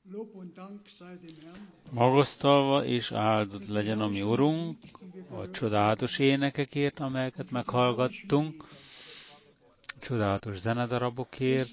Magasztalva és áldott legyen a mi Urunk, a csodálatos énekekért, amelyeket meghallgattunk, csodálatos zenedarabokért.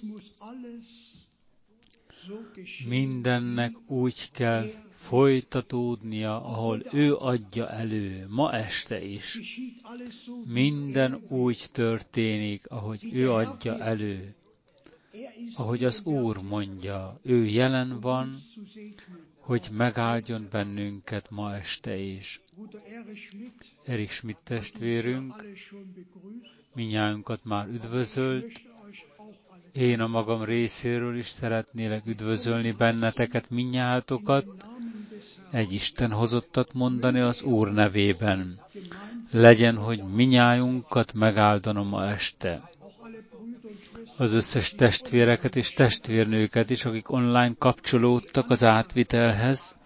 Mindennek úgy kell folytatódnia, ahol ő adja elő, ma este is. Minden úgy történik, ahogy ő adja elő. Ahogy az Úr mondja, ő jelen van, hogy megáldjon bennünket ma este is. Erich Schmidt testvérünk mindnyájunkat már üdvözölt. Én a magam részéről is szeretnélek üdvözölni benneteket, mindnyájatokat, egy Isten hozottat mondani az Úr nevében. Legyen, hogy mindnyájunkat megáldanom ma este. Az összes testvéreket és testvérnőket is, akik online kapcsolódtak az átvitelhez,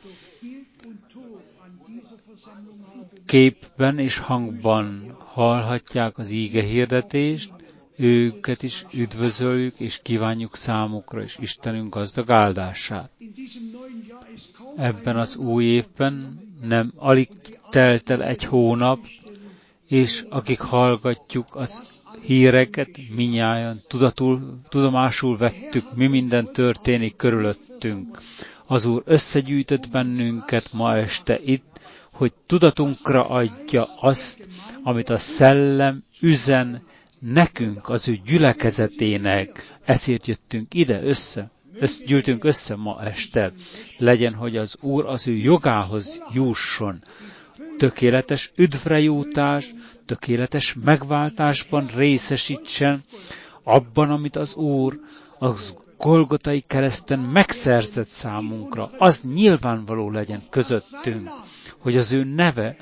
képben és hangban hallhatják az íge hirdetést, őket is üdvözöljük és kívánjuk számukra is Istenünk gazdag áldását. Ebben az új évben nem alig telt el egy hónap, és akik hallgatjuk az híreket, minnyáján tudomásul vettük, mi minden történik körülöttünk. Az Úr összegyűjtött bennünket ma este itt, hogy tudatunkra adja azt, amit a Szellem üzen nekünk, az ő gyülekezetének. Ezért jöttünk ide gyűltünk össze ma este. Legyen, hogy az Úr az ő jogához jusson. Tökéletes üdvrejutás, tökéletes megváltásban részesítsen abban, amit az Úr az Golgotai kereszten megszerzett számunkra. Az nyilvánvaló legyen közöttünk, hogy az ő neve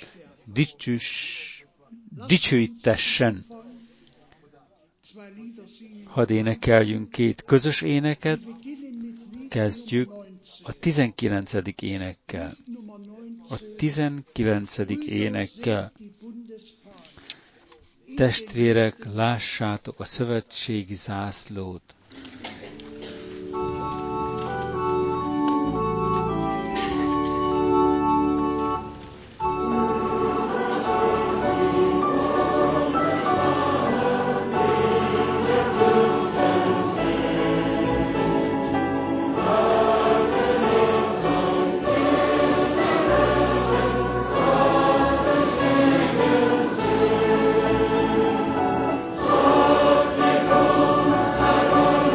dicsőítessen. Hadd énekeljünk két közös éneket, kezdjük a 19. énekkel. A 19. énekkel. Testvérek, lássátok a szövetségi zászlót. Gott mit uns erbarmt.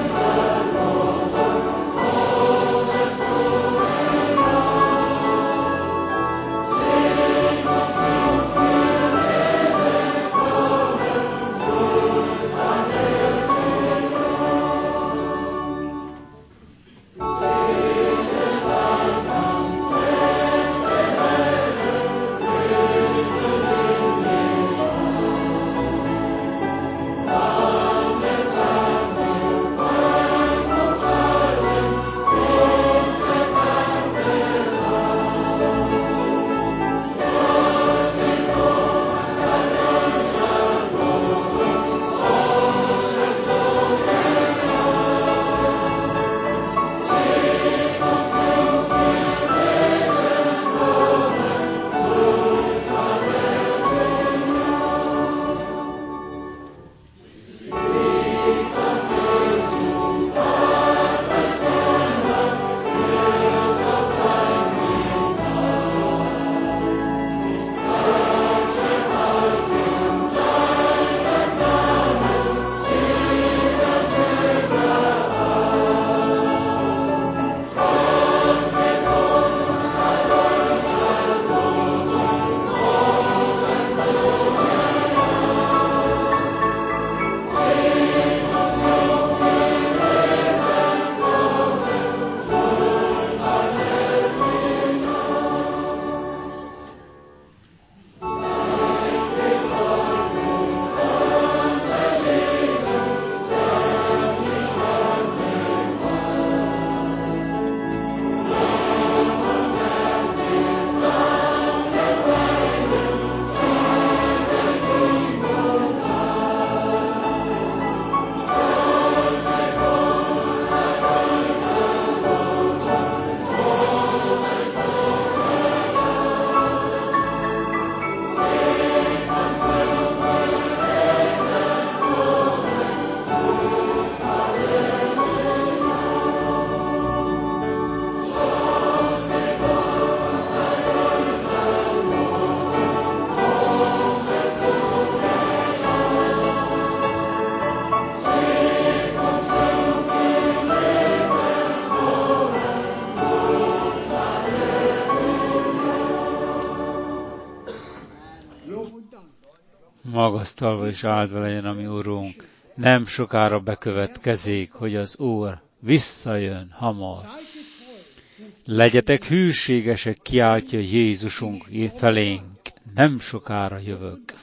Magasztalva és áldva legyen a mi Urunk. Nem sokára bekövetkezik, hogy az Úr visszajön hamar. Legyetek hűségesek, kiáltja Jézusunk felénk. Nem sokára jövök.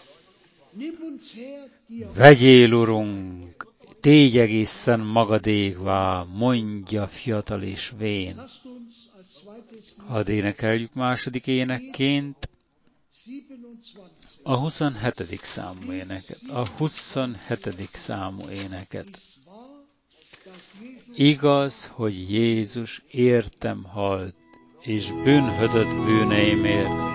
Vegyél, Urunk, tégy egészen magadékvá, mondja fiatal és vén. Hadd énekeljük második énekként a 27. számú éneket. A 27. számú éneket. Igaz, hogy Jézus értem halt, és bűnhödött bűneimért.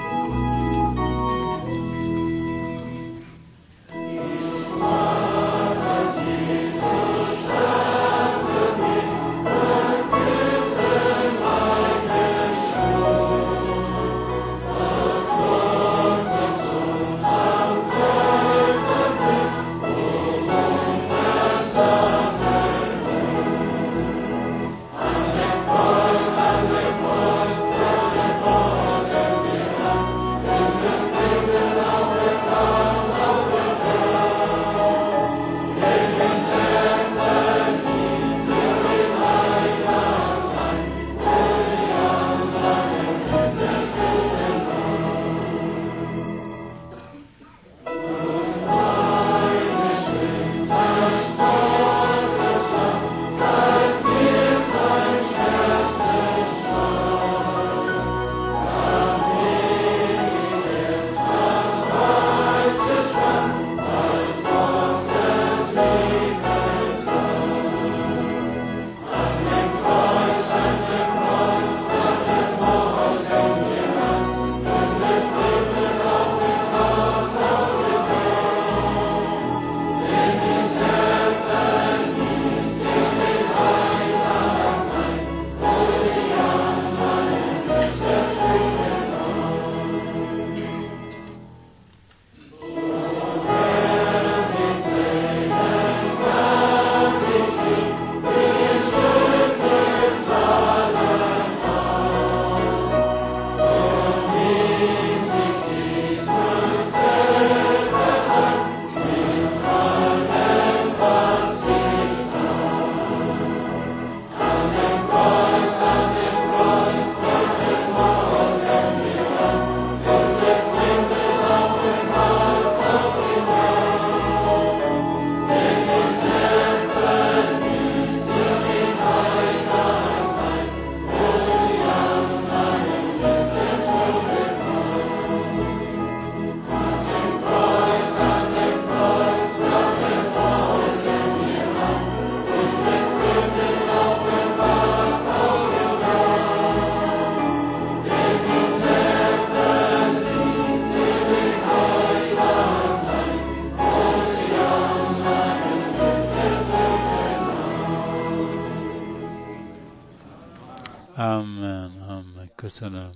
Köszönöm.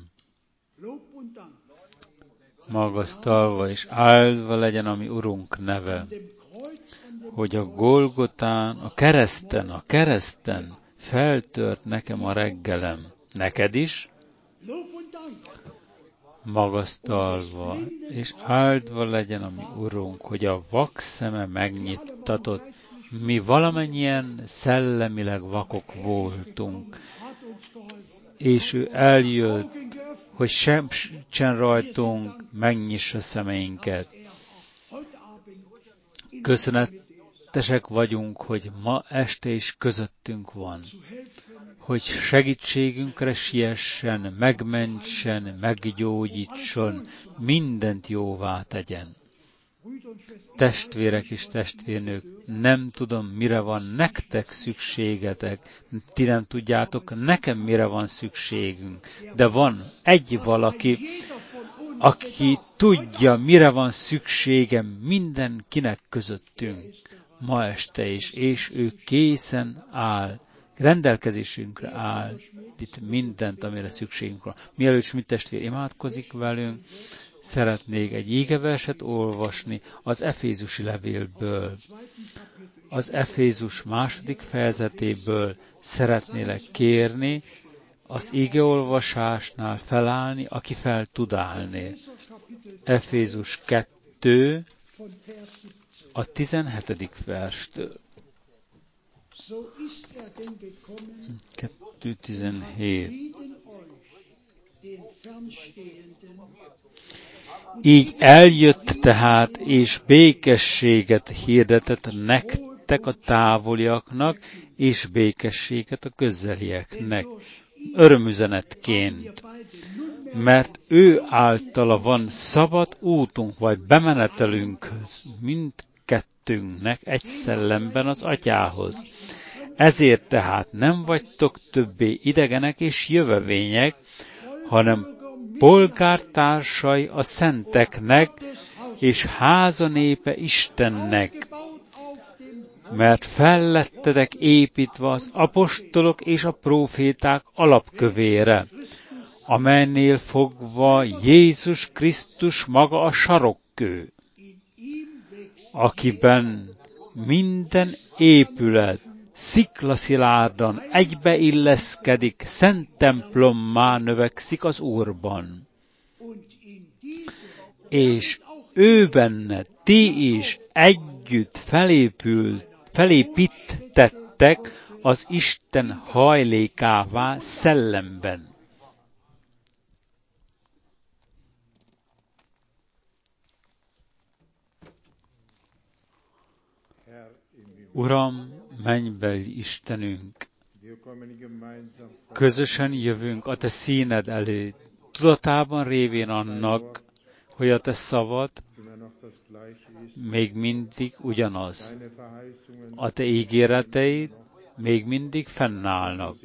Magasztalva és áldva legyen a mi Urunk neve, hogy a Golgotán, a kereszten feltört nekem a reggelem. Neked is? Magasztalva és áldva legyen a mi Urunk, hogy a vak szeme megnyittatott. Mi valamennyien szellemileg vakok voltunk, és ő eljött, hogy segítsen rajtunk, megnyissa szemeinket. Köszönetesek vagyunk, hogy ma este is közöttünk van, hogy segítségünkre siessen, megmentsen, meggyógyítson, mindent jóvá tegyen. Testvérek és testvérnők, nem tudom, mire van nektek szükségetek, ti nem tudjátok, nekem mire van szükségünk, de van egy valaki, aki tudja, mire van szükségem mindenkinek közöttünk ma este is, és ő készen áll, rendelkezésünkre áll itt mindent, amire szükségünk van. Mielőtt Schmidt testvér imádkozik velünk, szeretnék egy ígeverset olvasni az Efézusi levélből. Az Efézus 2. fejezetéből szeretnélek kérni az ígeolvasásnál felállni, aki fel tud állni. Efézus 2, a 17. verstől. 2:17. Így eljött tehát, és békességet hirdetett nektek a távoliaknak, és békességet a közelieknek, örömüzenetként. Mert ő általa van szabad útunk, vagy bemenetelünk mindkettőnknek egy szellemben az Atyához. Ezért tehát nem vagytok többé idegenek és jövevények, hanem polgártársai a szenteknek, és házanépe Istennek, mert fellettetek építve az apostolok és a próféták alapkövére, amelynél fogva Jézus Krisztus maga a sarokkő, akiben minden épület sziklaszilárdan egybeilleszkedik, szent templommá növekszik az Úrban. És ő benne ti is együtt felépítettek az Isten hajlékává szellemben. Uram, mennybeli Istenünk, közösen jövünk a Te színed előtt, tudatában révén annak, hogy a Te szavad még mindig ugyanaz. A Te ígéreteid még mindig fennállnak.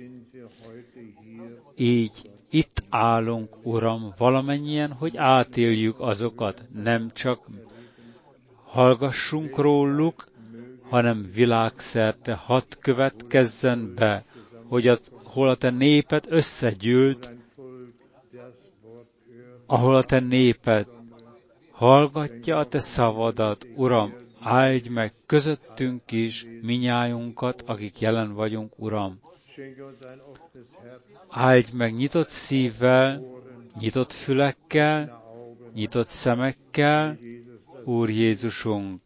Így itt állunk, Uram, valamennyien, hogy átéljük azokat, nem csak hallgassunk róluk, hanem világszerte hadd következzen be, hogy hol a Te néped összegyűlt, ahol a Te néped hallgatja a Te szavadat, Uram, áldj meg közöttünk is minnyájunkat, akik jelen vagyunk, Uram. Áldj meg nyitott szívvel, nyitott fülekkel, nyitott szemekkel, Úr Jézusunk,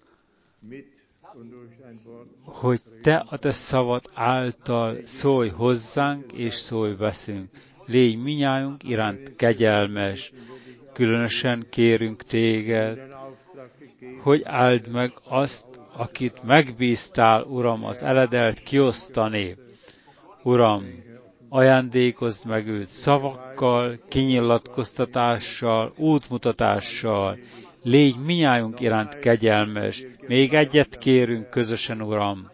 hogy Te a Te szavad által szólj hozzánk és szólj veszünk. Légy minnyájunk iránt kegyelmes, különösen kérünk Téged, hogy áld meg azt, akit megbíztál, Uram, az eledelt kiosztani. Uram, ajándékozd meg őt szavakkal, kinyilatkoztatással, útmutatással. Légy minnyájunk iránt kegyelmes. Még egyet kérünk közösen, Uram,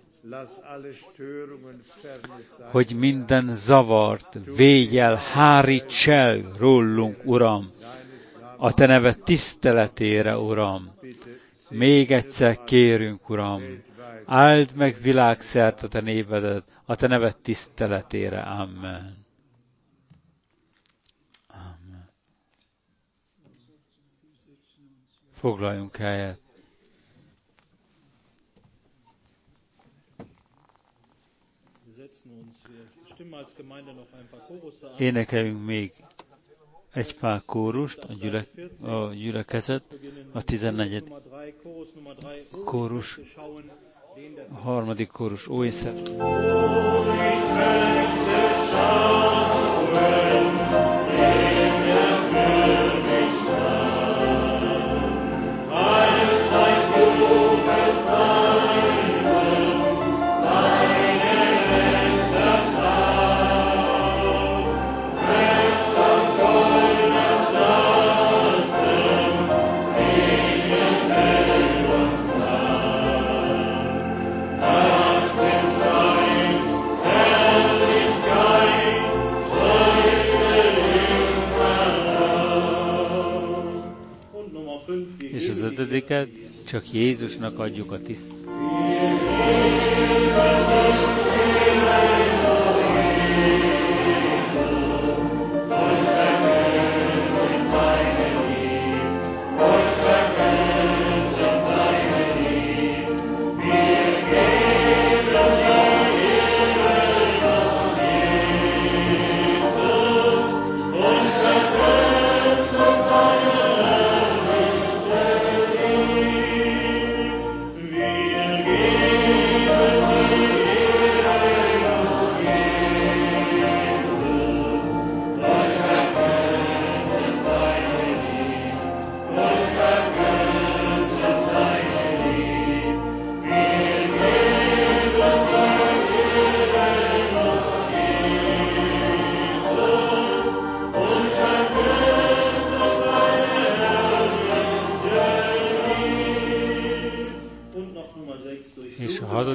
hogy minden zavart védj el, háríts el rólunk, Uram, a Te neved tiszteletére, Uram. Még egyszer kérünk, Uram, áld meg világszerte a Te névedet, a Te neved tiszteletére. Amen. Amen. Foglaljunk helyet. Énekeljünk még egy pár kórust, a gyülekezet, a 14. kórus, a harmadik kórus, Óészer. És az ötödiket csak Jézusnak adjuk a tiszteletet.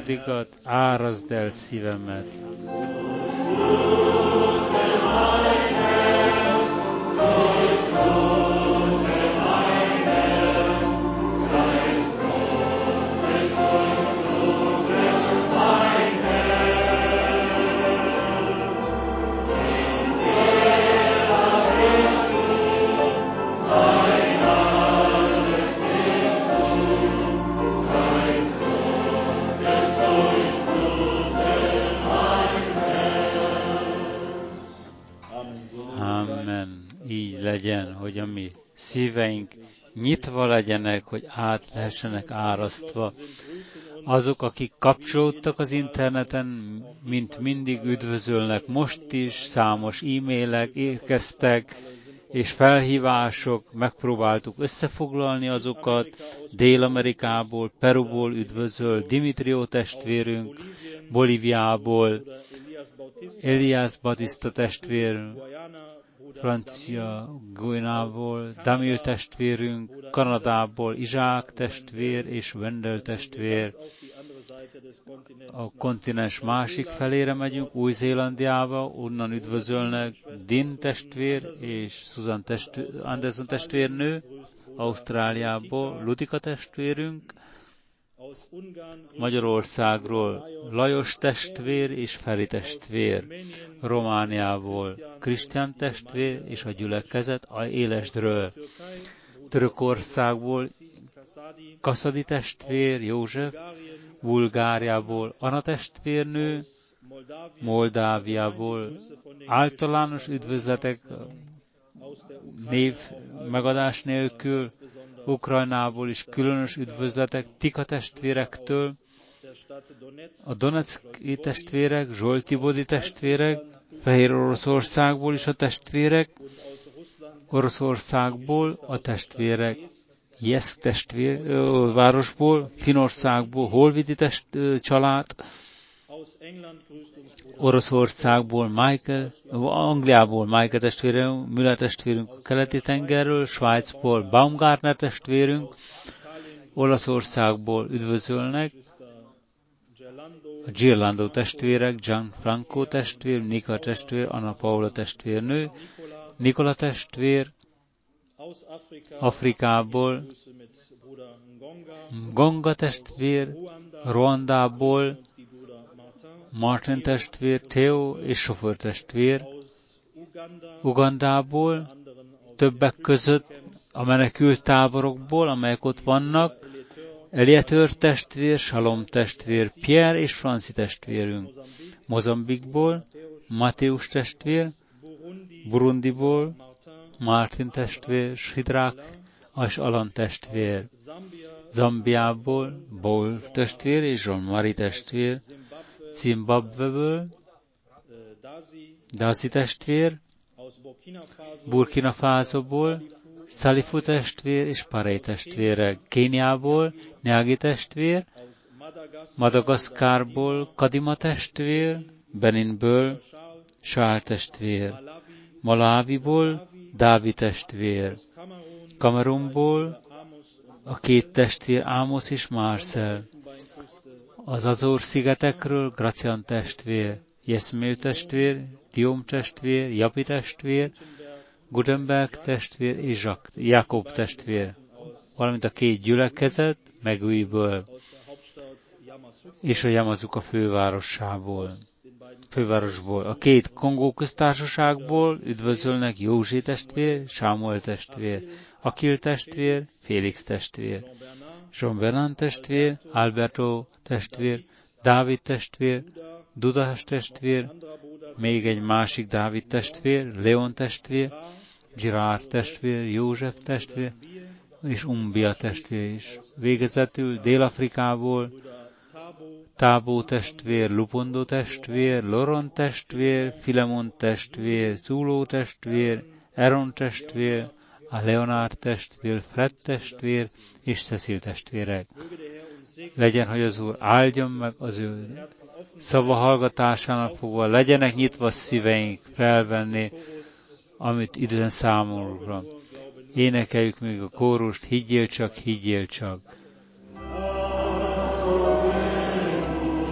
valódikat, áraszd el szívemet. Amen. Így legyen, hogy a mi szíveink nyitva legyenek, hogy át lehessenek árasztva. Azok, akik kapcsolódtak az interneten, mint mindig üdvözölnek most is, számos e-mailek érkeztek, és felhívások, megpróbáltuk összefoglalni azokat. Dél-Amerikából, Peruból üdvözöl Dimitrió testvérünk, Bolíviából, Elias Batista testvérünk, Francia Guinából, Damil testvérünk, Kanadából Izsák testvér és Wendel testvér. A kontinens másik felére megyünk, Új-Zélandiába, onnan üdvözölnek Din testvér és Susan Anderson testvérnő, Ausztráliából Ludika testvérünk, Magyarországról Lajos testvér és Feri testvér, Romániából Krisztián testvér és a gyülekezet a Élesdről, Törökországból Kaszadi testvér, József, Bulgáriából Anna testvérnő, Moldáviából általános üdvözletek név megadás nélkül, Ukrajnából is különös üdvözletek Tika testvérektől, a Donetszki testvérek, Zsoltibodi testvérek, Fehér Oroszországból is a testvérek, Oroszországból a testvérek, Jeszk testvér, városból, Finországból, Holvidi család, Oroszországból Angliából Michael testvérünk, Müller testvérünk a keleti tengerről, Svájcból Baumgartner testvérünk, Olaszországból üdvözölnek a Girlando testvérek, Gianfranco testvér, Nika testvér, Anna Paula testvérnő, Nikola testvér, Afrikából Gonga testvér, Ruandából Martin testvér, Theo és sofőr testvér, Ugandából, többek között a menekült táborokból, amelyek ott vannak, Elietőr testvér, Salom testvér, Pierre és Franci testvérünk, Mozambikból, Mateusz testvér, Burundiból, Martin testvér, Sidrák és Alan testvér, Zambiából, Paul testvér és Jean-Marie testvér, Zimbabweből, Dazi testvér, Burkina Fasoból, Salifu testvér és Paré testvére, Kéniából, Nyági testvér, Madagaszkárból, Kadima testvér, Beninből, Sál testvér, Malawiból, Dávi testvér, Kamerunból, a két testvér, Ámosz és Marcel, az Azor-szigetekről Gracian testvér, Jeszmél testvér, Guillaume testvér, Japi testvér, Gutenberg testvér és Jakob testvér, valamint a két gyülekezet, Megújból és a Yamazuka fővárosból. A két Kongó köztársaságból üdvözölnek Józsi testvér, Sámuel testvér, Akil testvér, Félix testvér, Jean Bernard testvér, Alberto testvér, Dávid testvér, Dudás testvér, még egy másik Dávid testvér, Leon testvér, Girard testvér, József testvér, és Umbia testvér is. Végezetül Dél-Afrikából Tábó testvér, Lupondo testvér, Loron testvér, Filemon testvér, Zuló testvér, Aaron testvér, a Leonard testvér, Fred testvér és Cecil testvérek. Legyen, hogy az Úr áldjon meg az ő szava hallgatásának fogva, legyenek nyitva szíveink felvenni, amit időn számunkra. Énekeljük még a kórust, higgyél csak, higgyél csak.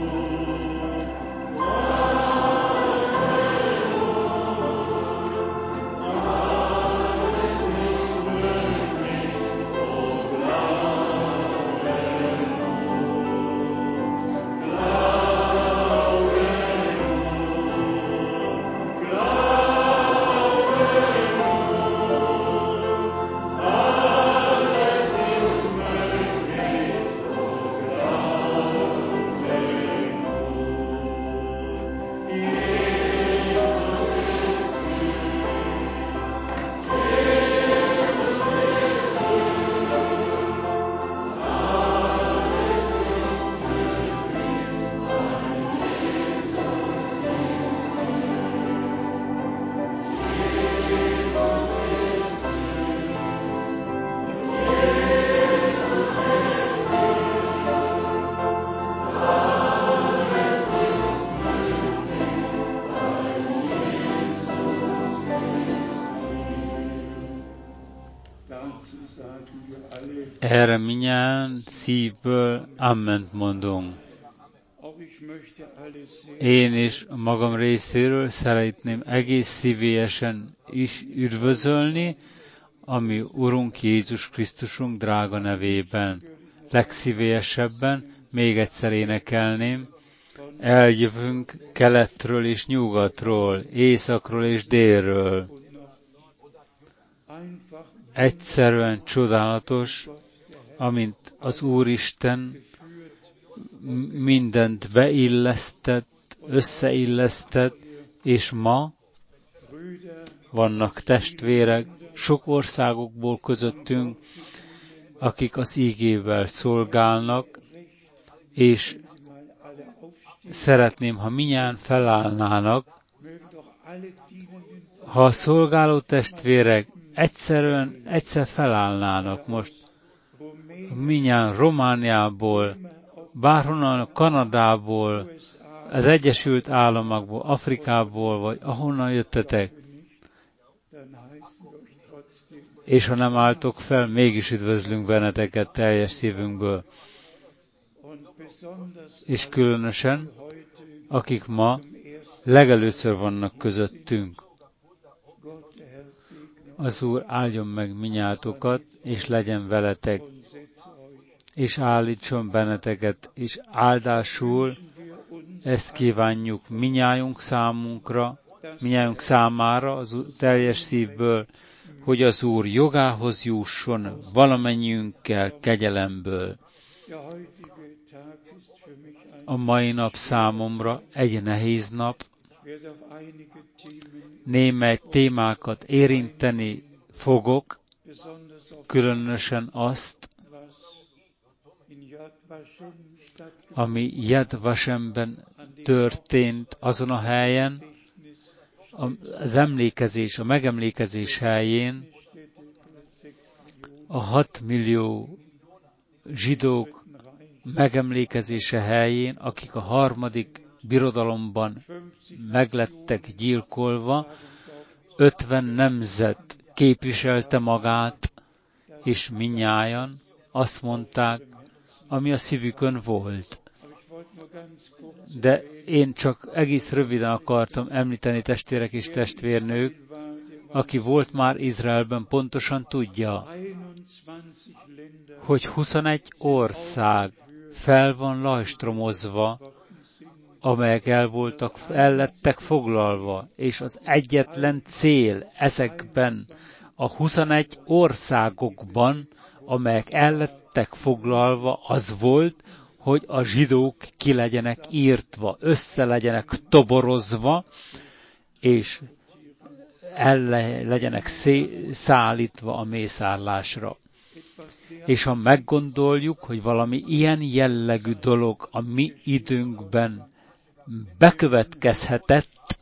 Erre minnyáján szívből amment mondunk. Én is a magam részéről szeretném egész szívélyesen is üdvözölni, ami Urunk Jézus Krisztusunk drága nevében. Legszívélyesebben még egyszer énekelném, eljövünk keletről és nyugatról, északról és délről. Egyszerűen csodálatos, amint az Úristen mindent beillesztett, összeillesztett, és ma vannak testvérek sok országokból közöttünk, akik az ígével szolgálnak, és szeretném, ha minnyáján felállnának, ha a szolgáló testvérek egyszer felállnának most, minnyáján Romániából, bárhonnan, Kanadából, az Egyesült Államokból, Afrikából, vagy ahonnan jöttetek, és ha nem álltok fel, mégis üdvözlünk benneteket teljes szívünkből. És különösen, akik ma legelőször vannak közöttünk. Az Úr áldjon meg minnyátokat, és legyen veletek, és állítson benneteket, és áldásul ezt kívánjuk minnyájunk számára, az teljes szívből, hogy az Úr jogához jusson valamennyiünkkel kegyelemből. A mai nap számomra egy nehéz nap, némely témákat érinteni fogok, különösen azt, ami Yad Vashemben történt azon a helyen, a megemlékezés helyén, a 6 millió zsidók megemlékezése helyén, akik a harmadik birodalomban meglettek gyilkolva, 50 nemzet képviselte magát, és minnyájan azt mondták, ami a szívükön volt. De én csak egész röviden akartam említeni, testvérek és testvérnők, aki volt már Izraelben, pontosan tudja, hogy 21 ország fel van lajstromozva, amelyek el lettek foglalva, és az egyetlen cél ezekben a 21 országokban, amelyek el lettek foglalva, az volt, hogy a zsidók ki legyenek írtva, össze legyenek toborozva, és legyenek szállítva a mészárlásra. És ha meggondoljuk, hogy valami ilyen jellegű dolog a mi időnkben bekövetkezhetett,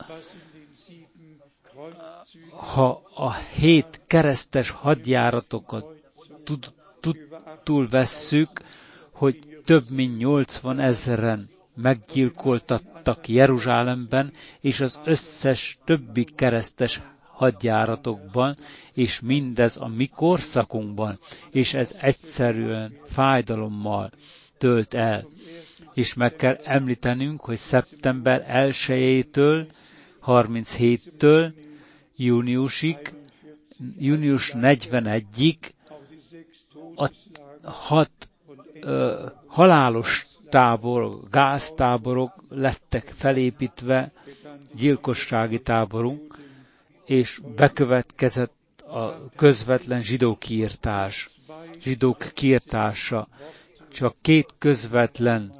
ha a 7 keresztes hadjáratokat túlvesszük, hogy több mint 80 000 meggyilkoltattak Jeruzsálemben, és az összes többi keresztes hadjáratokban, és mindez a mi korszakunkban, és ez egyszerűen fájdalommal tölt el. És meg kell említenünk, hogy szeptember 1-től, 37-től június 41-ig a 6 halálos táborok, gáztáborok lettek felépítve, gyilkossági táborunk, és bekövetkezett a közvetlen zsidók kiirtása. Csak 2 közvetlen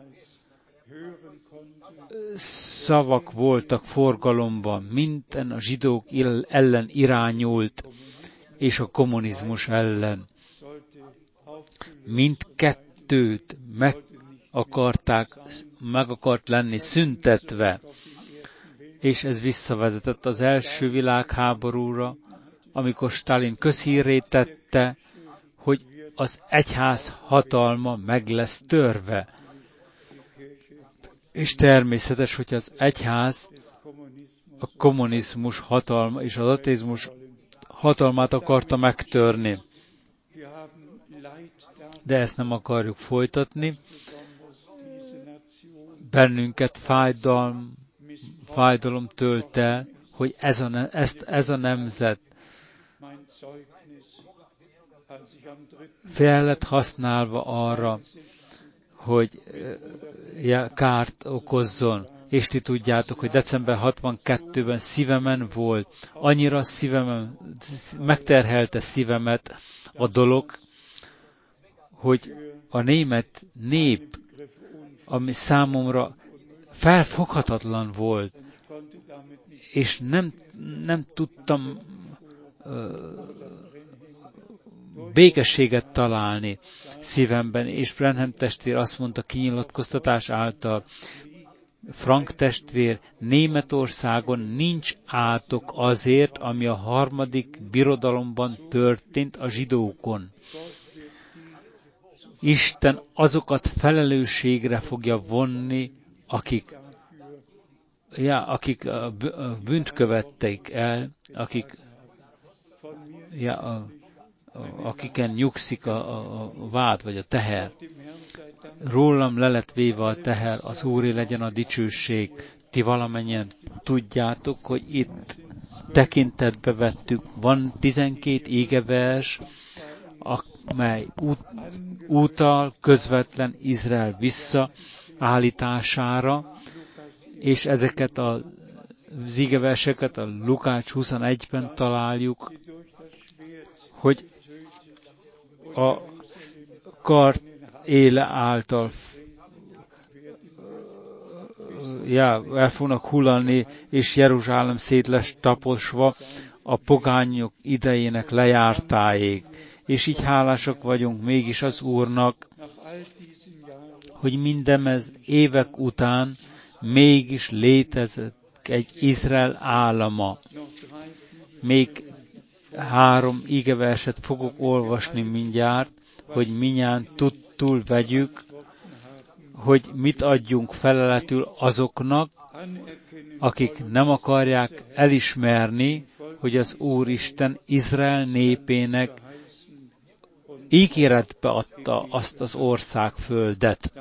szavak voltak forgalomban, minden a zsidók ellen irányult, és a kommunizmus ellen. Mindkettőt meg akart lenni szüntetve, és ez visszavezetett az első világháborúra, amikor Stalin közhírré tette, hogy az egyház hatalma meg lesz törve. És természetes, hogy az egyház a kommunizmus hatalma és az ateizmus hatalmát akarta megtörni. de ezt nem akarjuk folytatni. Bennünket fájdalom tölt el, hogy ez a nemzet fel lett használva arra, hogy kárt okozzon. És ti tudjátok, hogy december 62-ben szívemen volt, annyira megterhelte szívemet a dolog, hogy a német nép, ami számomra felfoghatatlan volt, és nem tudtam békességet találni szívemben, és Branham testvér azt mondta kinyilatkoztatás által, Frank testvér, Németországon nincs átok azért, ami a harmadik birodalomban történt a zsidókon. Isten azokat felelősségre fogja vonni, akik bűnt követték el, akiken nyugszik a vád vagy a teher. Rólam le lett véve a teher, az Úré legyen a dicsőség. Ti valamennyien tudjátok, hogy itt tekintetbe vettük, van 12 ígevers, amely utal közvetlen Izrael visszaállítására, és ezeket az ígeverseket a Lukács 21-ben találjuk, hogy a kard éle által el fognak hullani, és Jeruzsálem szét lesz taposva a pogányok idejének lejártáig. És így hálásak vagyunk mégis az Úrnak, hogy mindemez évek után mégis létezett egy Izrael állama. Még 3 ígeverset fogok olvasni mindjárt, hogy mindjárt tudtul vegyük, hogy mit adjunk feleletül azoknak, akik nem akarják elismerni, hogy az Úristen Izrael népének ígéretbe adta azt az országföldet.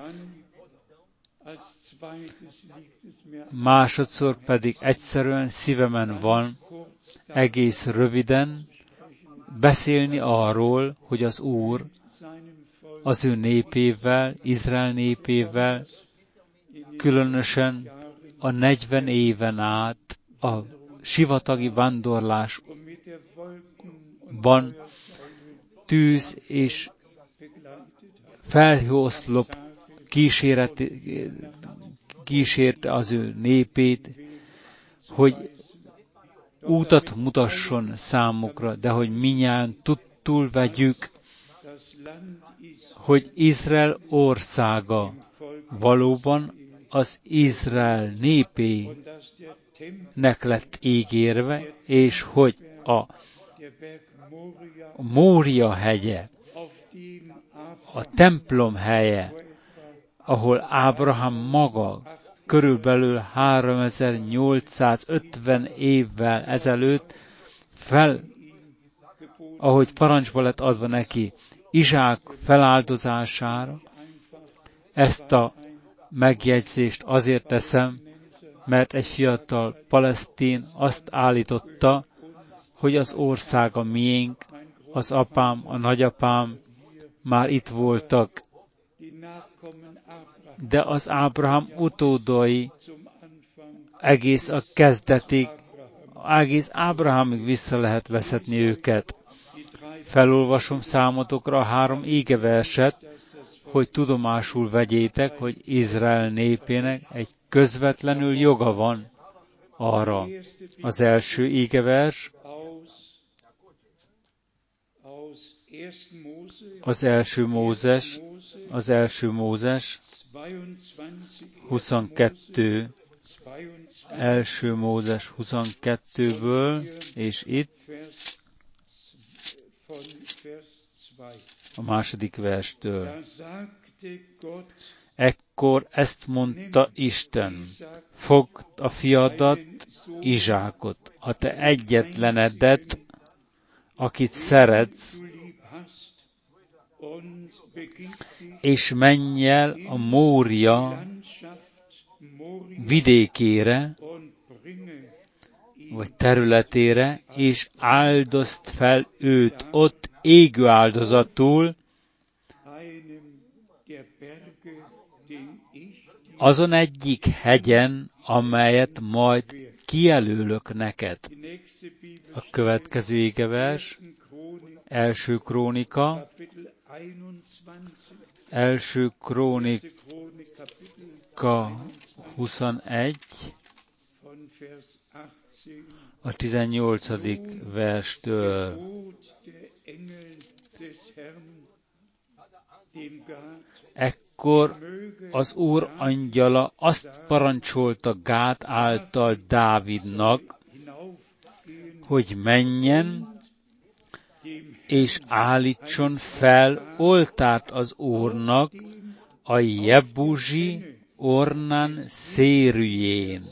Másodszor pedig egyszerűen szívemen van, egész röviden beszélni arról, hogy az Úr az ő népével, Izrael népével, különösen a 40 éven át a sivatagi vándorlásban tűz és felhőoszlop kísérte az ő népét, hogy útat mutasson számukra, de hogy mindjárt tudtul vegyük, hogy Izrael országa valóban az Izrael népének lett ígérve, és hogy a Mória hegye, a templom helye, ahol Ábrahám maga körülbelül 3850 évvel ezelőtt ahogy parancsba lett adva neki, Izsák feláldozására, ezt a megjegyzést azért teszem, mert egy fiatal palesztin azt állította, hogy az ország a miénk, az apám, a nagyapám már itt voltak, de az Ábrahám utódai egész a kezdetig, egész Ábrahámig vissza lehet vezetni őket. Felolvasom számotokra a 3 ígeverset, hogy tudomásul vegyétek, hogy Izrael népének egy közvetlenül joga van arra. Az első ígevers, az első Mózes 22, első Mózes 22-ből, és itt a második verstől. Ekkor ezt mondta Isten, fogd a fiadat, Izsákot, a te egyetlenedet, akit szeretsz, és menj el a Mória vidékére, vagy területére, és áldozd fel őt ott égő áldozatul, azon egyik hegyen, amelyet majd kijelölök neked. A következő igevers, első Krónika 21, a 18. verstől. Ekkor az Úr angyala azt parancsolta Gád által Dávidnak, hogy menjen és állítson fel oltárt az Úrnak a Jebusi Ornán szérűjén.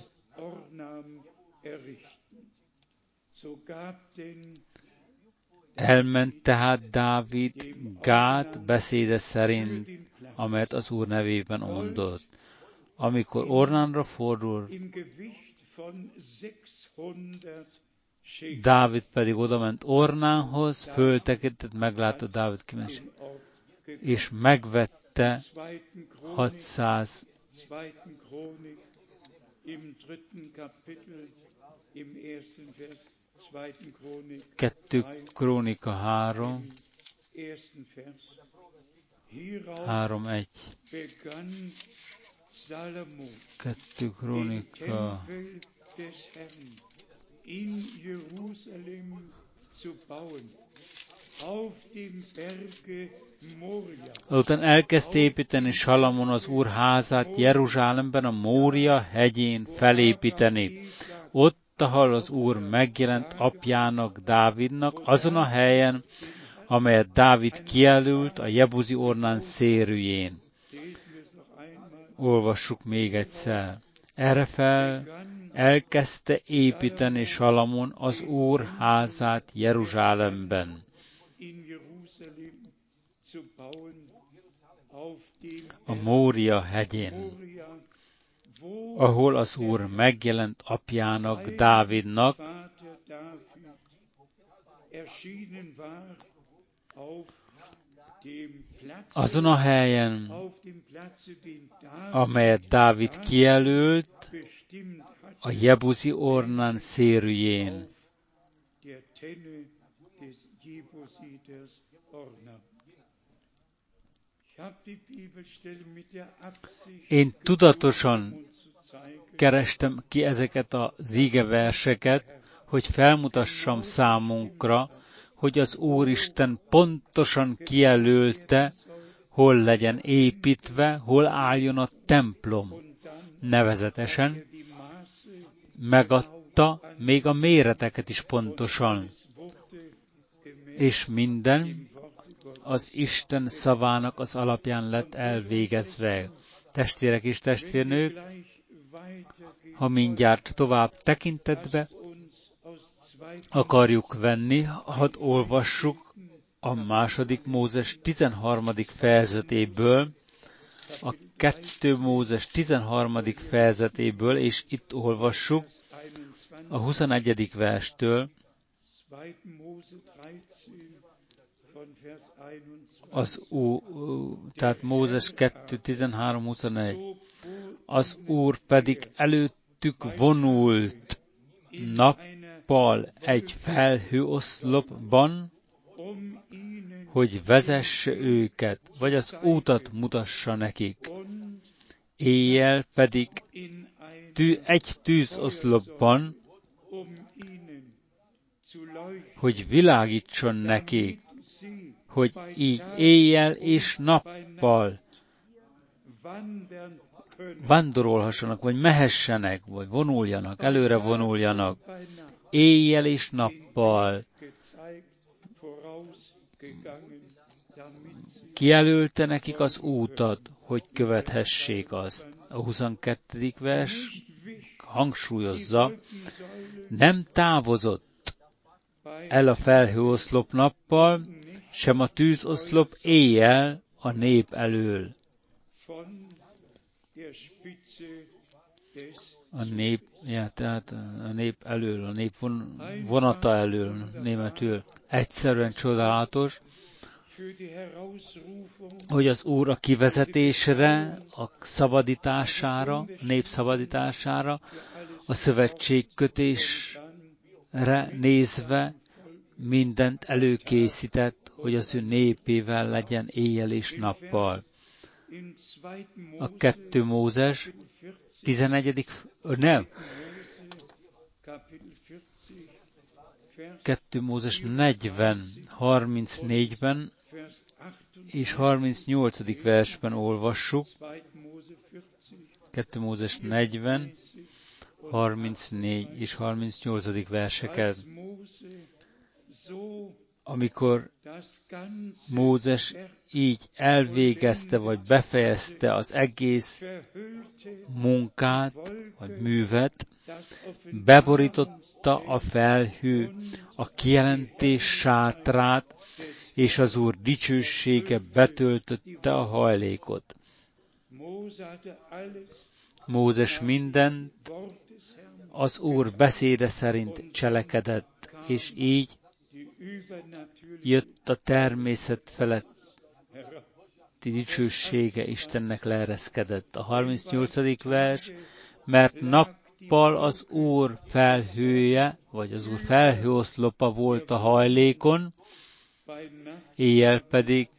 Elment tehát Dávid Gád beszéde szerint, amelyet az Úr nevében mondott. Amikor Ornánra fordul, Dávid pedig odament Ornánhoz, föltekintett, meglátta Dávid kimenés, és megvette 600 2 Krónika 3:1. 2 Krónika in Jerusalem zu bauen, auf dem Berge Moria. Azután elkezdte építeni Salamon az Úr házát Jeruzsálemben a Mória hegyén felépíteni. Ott, ahol az Úr megjelent apjának, Dávidnak, azon a helyen, amelyet Dávid kijelölt a Jebusi Ornán szérűjén. Olvassuk még egyszer. Erre fel elkezdte építeni Salamon az Úr házát Jeruzsálemben. A Mória hegyén, ahol az Úr megjelent apjának, Dávidnak, azon a helyen, amelyet Dávid kijelölt, a Jebusi Ornán szérűjén. Én tudatosan kerestem ki ezeket az igeverseket, hogy felmutassam számunkra, hogy az Úristen pontosan kijelölte, hol legyen építve, hol álljon a templom. Nevezetesen megadta még a méreteket is pontosan. És minden az Isten szavának az alapján lett elvégezve. Testvérek és testvérnők, ha mindjárt tovább tekintetbe akarjuk venni, hadd olvassuk a 2. Mózes 13. fejezetéből, a 2. Mózes 13. fejezetéből, és itt olvassuk a 21. verstől, tehát Mózes 2, 13, 21. Az Úr pedig előttük vonult nappal egy felhőoszlopban, hogy vezesse őket, vagy az útat mutassa nekik. Éjjel pedig egy tűzoszlopban, hogy világítson nekik, hogy így éjjel és nappal vándorolhassanak, vagy mehessenek, vagy vonuljanak, előre vonuljanak, éjjel és nappal. Kijelölte nekik az útat, hogy követhessék azt. A 22. vers hangsúlyozza, nem távozott el a felhőoszlop nappal, sem a tűzoszlop éjjel a nép elől. Tehát a nép elől, a nép vonata elől, németül. Egyszerűen csodálatos, hogy az Úr a kivezetésre, a szabadítására, a nép szabadítására, a szövetségkötésre nézve mindent előkészített, hogy az ő népével legyen éjjel és nappal. A 2 Mózes 11. 2 Mózes 40, 34-ben és 38. versben olvassuk. 2 Mózes 40, 34 és 38. verseket. Amikor Mózes így elvégezte, vagy befejezte az egész munkát, vagy művet, beborította a felhő a kijelentés sátrát, és az Úr dicsősége betöltötte a hajlékot. Mózes mindent az Úr beszéde szerint cselekedett, és így jött a természet feletti dicsősége Istennek leereszkedett. A 38. vers, mert nappal az Úr felhője, vagy az Úr felhőoszlopa volt a hajlékon, éjjel pedig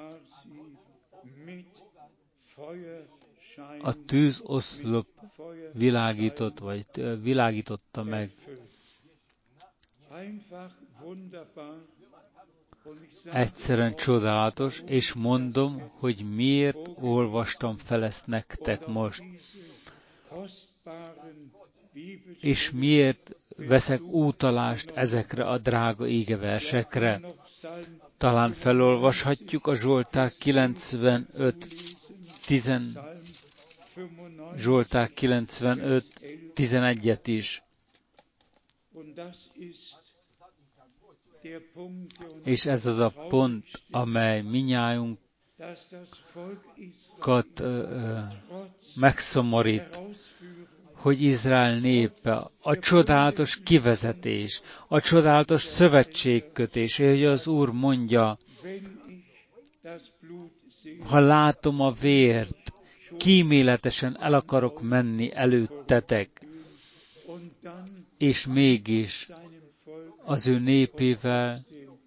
a tűzoszlop világította meg. Egyszerűen csodálatos, és mondom, hogy miért olvastam fel ezt nektek most. És miért veszek utalást ezekre a drága ígeversekre. Talán felolvashatjuk a Zsoltár 95:11-et is. És ez az a pont, amely minnyájunkat megszomorít, hogy Izrael népe, a csodálatos kivezetés, a csodálatos szövetségkötés, hogy az Úr mondja, ha látom a vért, kíméletesen el akarok menni előttetek, és mégis az ő népével,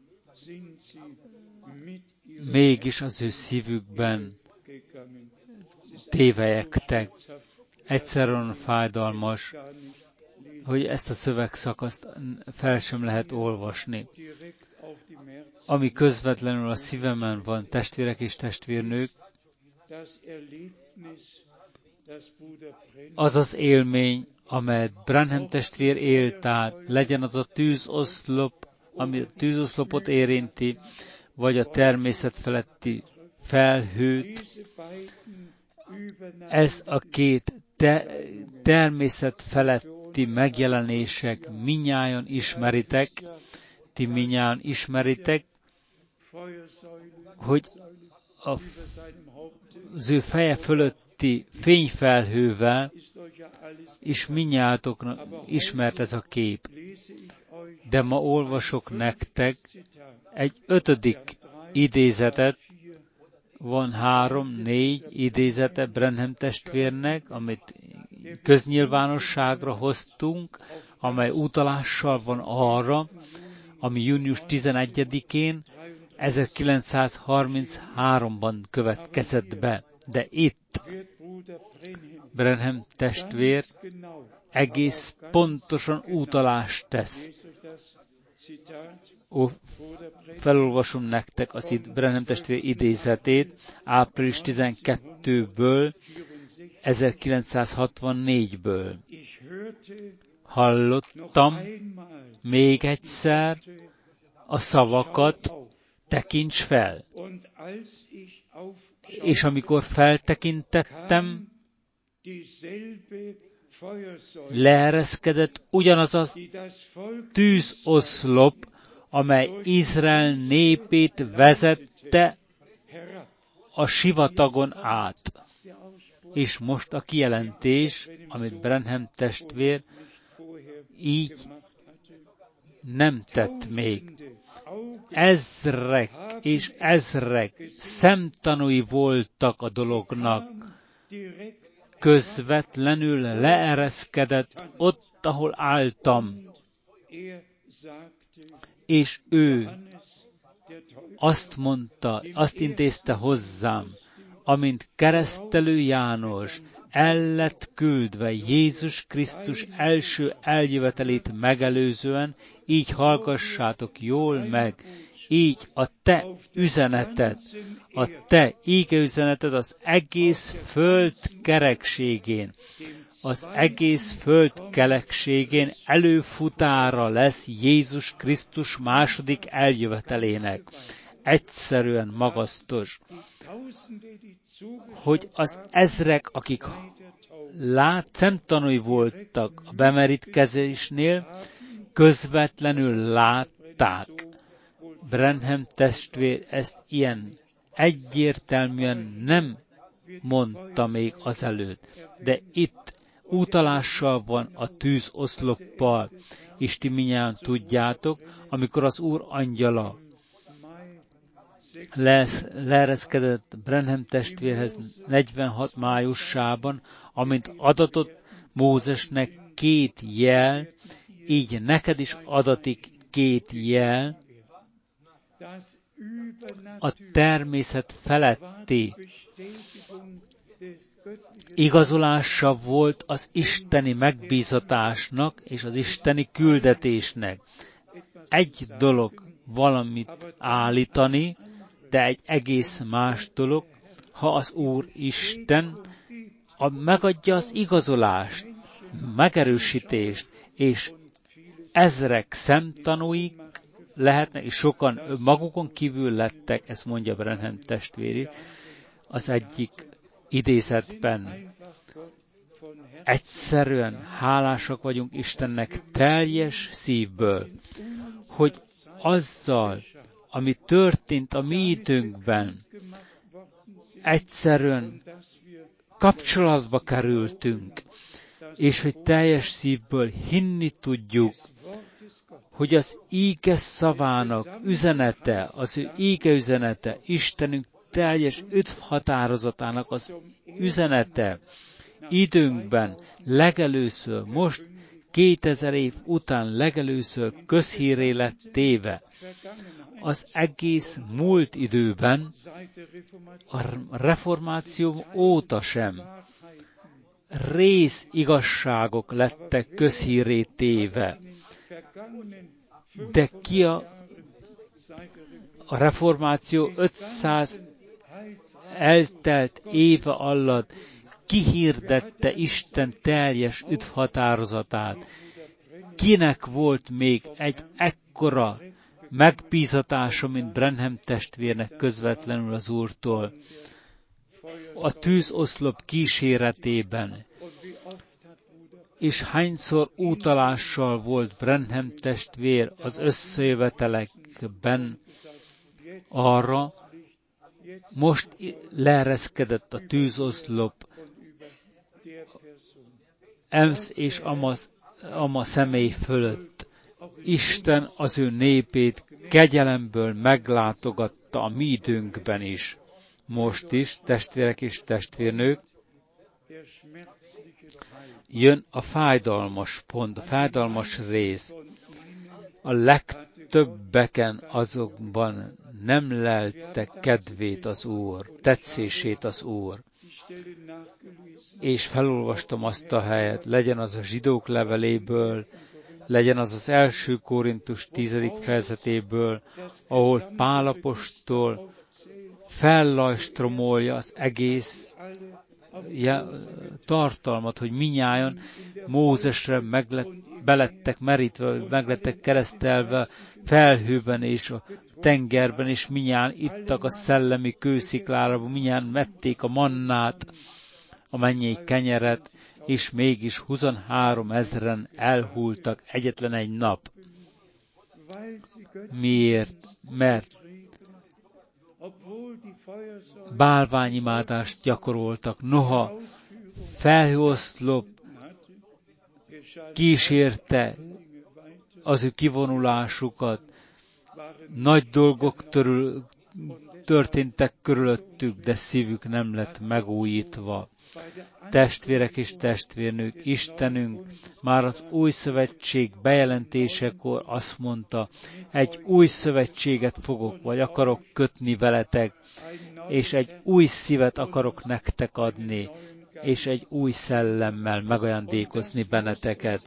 mégis az ő szívükben tévelyegtek. Egyszerűen fájdalmas, hogy ezt a szövegszakaszt fel sem lehet olvasni. Ami közvetlenül a szívemen van, testvérek és testvérnők, az az élmény, amelyet Branham testvér élt át, legyen az a tűzoszlop, ami a tűzoszlopot érinti, vagy a természet feletti felhőt. Ez a két természet feletti megjelenések minnyájan ismeritek, ti minnyájan ismeritek, hogy az ő feje fölötti fényfelhővel is minnyájatoknak ismert ez a kép. De ma olvasok nektek egy 5. idézetet, van 3-4 idézete Branham testvérnek, amit köznyilvánosságra hoztunk, amely utalással van arra, ami június 11-én 1933-ban következett be. De itt Branham testvér egész pontosan utalást tesz. Felolvasom nektek az Branham testvér idézetét április 12-ből, 1964-ből. Hallottam még egyszer a szavakat, tekints fel. És amikor feltekintettem, leereszkedett ugyanaz a tűzoszlop, amely Izrael népét vezette a sivatagon át. És most a kijelentés, amit Branham testvér így nem tett még. Ezrek és ezrek szemtanúi voltak a dolognak. Közvetlenül leereszkedett ott, ahol álltam. És ő azt mondta, azt intézte hozzám, amint keresztelő János el lett küldve Jézus Krisztus első eljövetelét megelőzően, így hallgassátok jól meg, így a te üzeneted, a te ígeüzeneted az egész föld kerekségén, az egész föld kerekségén előfutára lesz Jézus Krisztus második eljövetelének. Egyszerűen magasztos, hogy az ezrek, akik szemtanúi voltak a bemerítkezésnél, közvetlenül látták. Branham testvér ezt ilyen egyértelműen nem mondta még azelőtt, de itt utalással van a tűzoszloppal, és ti mindjárt tudjátok, amikor az Úr angyala leereszkedett Branham testvérhez 46 májusában, amint adatott Mózesnek 2 jel, így neked is adatik 2 jel, a természet feletti igazolása volt az isteni megbízatásnak és az isteni küldetésnek. Egy dolog valamit állítani, de egy egész más dolog, ha az Úr Isten megadja az igazolást, megerősítést, és ezrek szemtanúik lehetnek, és sokan magukon kívül lettek, ezt mondja Branham testvéri, az egyik idézetben. Egyszerűen hálásak vagyunk Istennek teljes szívből, hogy azzal, ami történt a mi időnkben, egyszerűen kapcsolatba kerültünk, és hogy teljes szívből hinni tudjuk, hogy az íge szavának üzenete, az ő íge üzenete, Istenünk teljes határozatának az üzenete időnkben legelőször, most 2000 év után legelőször közhírré lett téve. Az egész múlt időben, a reformáció óta sem rész igazságok lettek közhírré téve. De ki a reformáció 500 eltelt éve alatt kihirdette Isten teljes üdvhatározatát. Kinek volt még egy ekkora megbízatása, mint Branham testvérnek közvetlenül az Úrtól? A tűzoszlop kíséretében. És hányszor utalással volt Branham testvér az összejövetelekben arra, most leereszkedett a tűzoszlop Emsz és Ama személy fölött. Isten az ő népét kegyelemből meglátogatta a mi időnkben is. Most is, testvérek és testvérnők, jön a fájdalmas pont, a fájdalmas rész. A legtöbbeken azokban nem lelte kedvét az Úr, tetszését az Úr. És felolvastam azt a helyet, legyen az a Zsidók leveléből, legyen az az első Korintus 10. fejezetéből, ahol Pál apostol fellajstromolja az egész tartalmat, hogy minnyájan Mózesre belettek merítve, meglettek keresztelve felhőben és a tengerben, és minnyáján ittak a szellemi kősziklára, minnyáján mették a mannát, a mennyei kenyeret, és mégis 23 000 elhultak egyetlen egy nap. Miért? Mert bálványimádást gyakoroltak. Noha felhőoszlop kísérte az ő kivonulásukat, nagy dolgok történtek körülöttük, de szívük nem lett megújítva. Testvérek és testvérnők, Istenünk már az új szövetség bejelentésekor azt mondta, egy új szövetséget fogok, vagy akarok kötni veletek, és egy új szívet akarok nektek adni, és egy új szellemmel megajándékozni benneteket.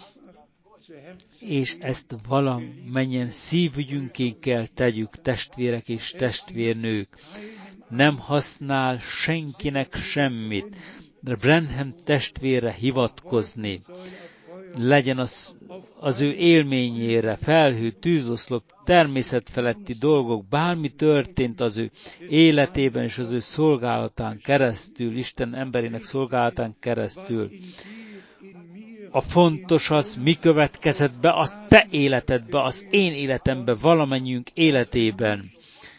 És ezt valamennyien szívügyünként kell tegyük, testvérek és testvérnők. Nem használ senkinek semmit, de Branham testvére hivatkozni. Legyen az ő élményére, felhő, tűzoszlop, természetfeletti dolgok, bármi történt az ő életében és az ő szolgálatán keresztül, Isten emberének szolgálatán keresztül. A fontos az, mi következett be a te életedbe, az én életembe, valamennyiünk életében,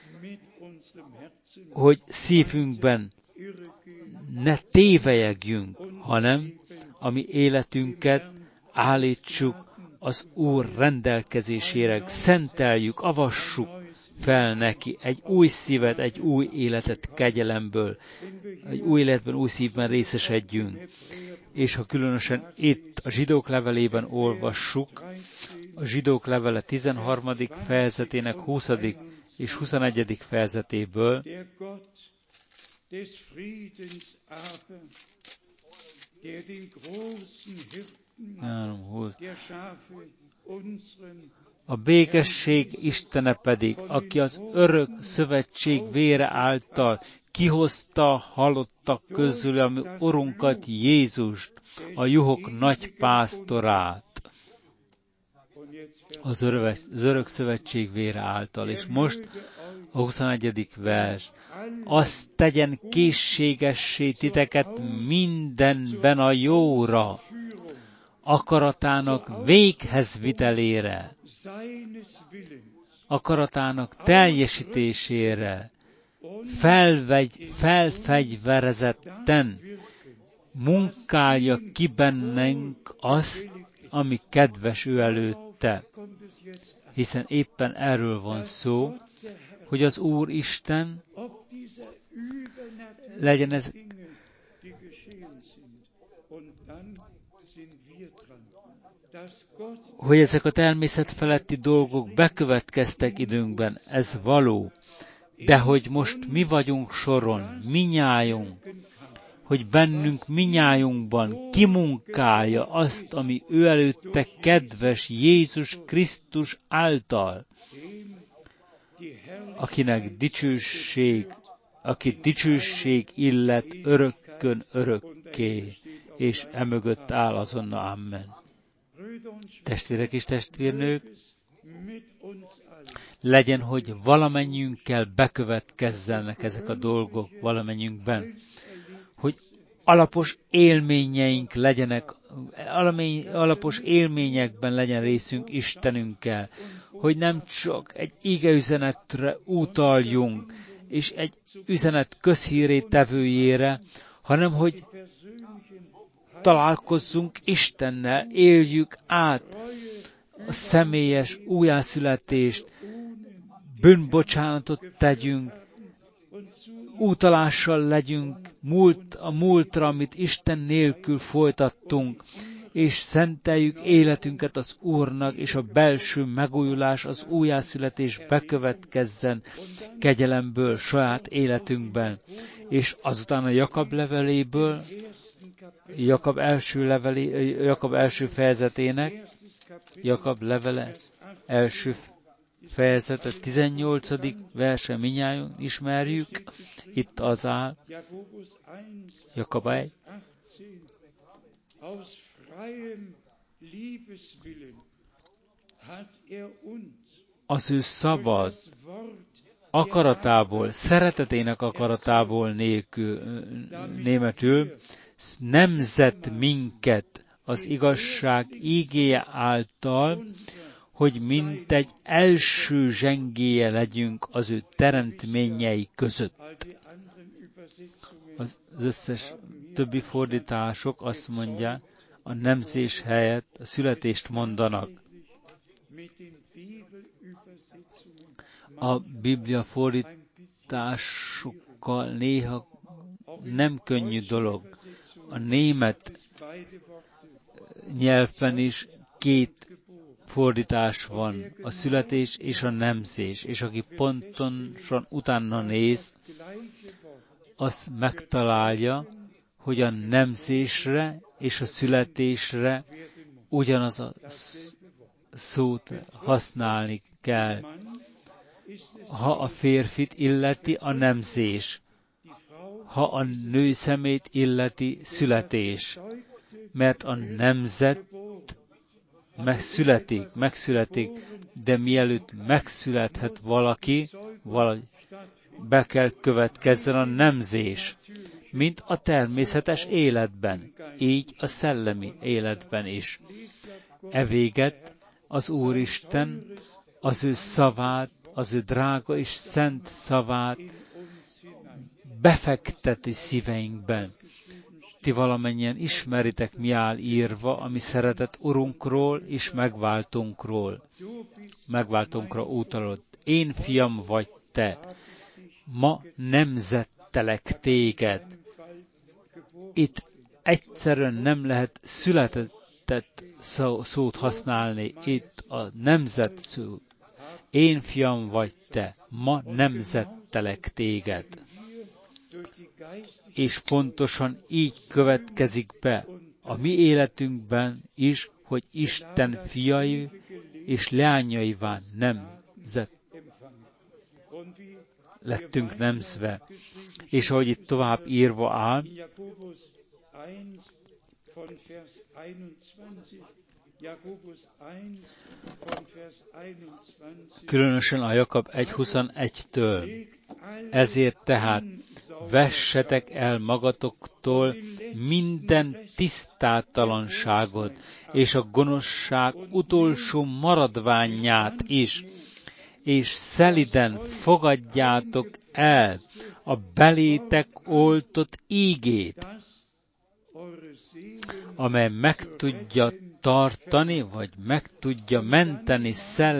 hogy szívünkben ne tévejegjünk, hanem a mi életünket állítsuk az Úr rendelkezésére, szenteljük, avassuk fel neki egy új szívet, egy új életet kegyelemből, egy új életben, új szívben részesedjünk. És ha különösen itt a Zsidók levelében olvassuk, a Zsidók levele 13. fejezetének 20. és 21. fejezetéből, a békesség Istene pedig, aki az örök szövetség vére által kihozta a halottak közül a mi Urunkat Jézust, a juhok nagy pásztorát, az örök szövetség vére által. És most a 21. vers. Azt tegyen készségessé titeket mindenben a jóra, akaratának véghez vitelére, akaratának teljesítésére, felfegyverezetten munkálja ki bennünk azt, ami kedves ő előtte. Hiszen éppen erről van szó, hogy az Úr Isten legyen ez, hogy ezek a természet feletti dolgok bekövetkeztek időnkben, ez való, de hogy most mi vagyunk soron, minnyájunk, hogy bennünk minnyájunkban kimunkálja azt, ami ő előtte kedves Jézus Krisztus által, akit dicsőség illet örökkön örökké, és emögött áll azonna, amen. Testvérek és testvérnők, legyen, hogy valamennyiünkkel bekövetkezzenek ezek a dolgok valamennyiünkben, hogy alapos élményeink legyenek, alapos élményekben legyen részünk Istenünkkel, hogy nem csak egy igeüzenetre utaljunk, és egy üzenet közhíré tevőjére, hanem hogy találkozzunk Istennel, éljük át a személyes újjászületést, bűnbocsánatot tegyünk, utalással legyünk a múltra, amit Isten nélkül folytattunk, és szenteljük életünket az Úrnak, és a belső megújulás, az újjászületés bekövetkezzen kegyelemből saját életünkben. És azután a Jakab leveléből, Jakab első fejezetének, Jakab levele első fejezete 18. verse mindnyáján ismerjük, itt az áll, Jakab 1. Az ő szabad akaratából, szeretetének akaratából németül nemzett minket az igazság ígéje által, hogy mintegy első zsengéje legyünk az ő teremtményei között. Az összes többi fordítások azt mondják, a nemzés helyett a születést mondanak. A Biblia fordításokkal néha nem könnyű dolog. A német nyelven is két fordítás van, a születés és a nemzés, és aki pontosan utána néz, az megtalálja, hogy a nemzésre és a születésre ugyanaz a szót használni kell. Ha a férfit illeti, a nemzés, ha a nő szemét illeti, születés, mert a nemzet megszületik, de mielőtt megszülethet valaki, be kell következzen a nemzés, mint a természetes életben, így a szellemi életben is. Evéget az Úristen az ő szavát, az ő drága és szent szavát befekteti szíveinkben. Ti valamennyien ismeritek, mi áll írva, ami szeretett Urunkról és megváltunkra utalott. Én fiam vagy te, ma nemzettelek téged. Itt egyszerűen nem lehet született szót használni, itt a nemzet szó. Én fiam vagy te, ma nemzettelek téged. És pontosan így következik be a mi életünkben is, hogy Isten fiai és leányaivá lettünk nemzve. És ahogy itt tovább írva áll, különösen a Jakab 1.21-től. Ezért tehát vessetek el magatoktól minden tisztátalanságot, és a gonoszság utolsó maradványát is, és szeliden fogadjátok el a belétek oltott ígét, amely meg tudja tartani, vagy meg tudja menteni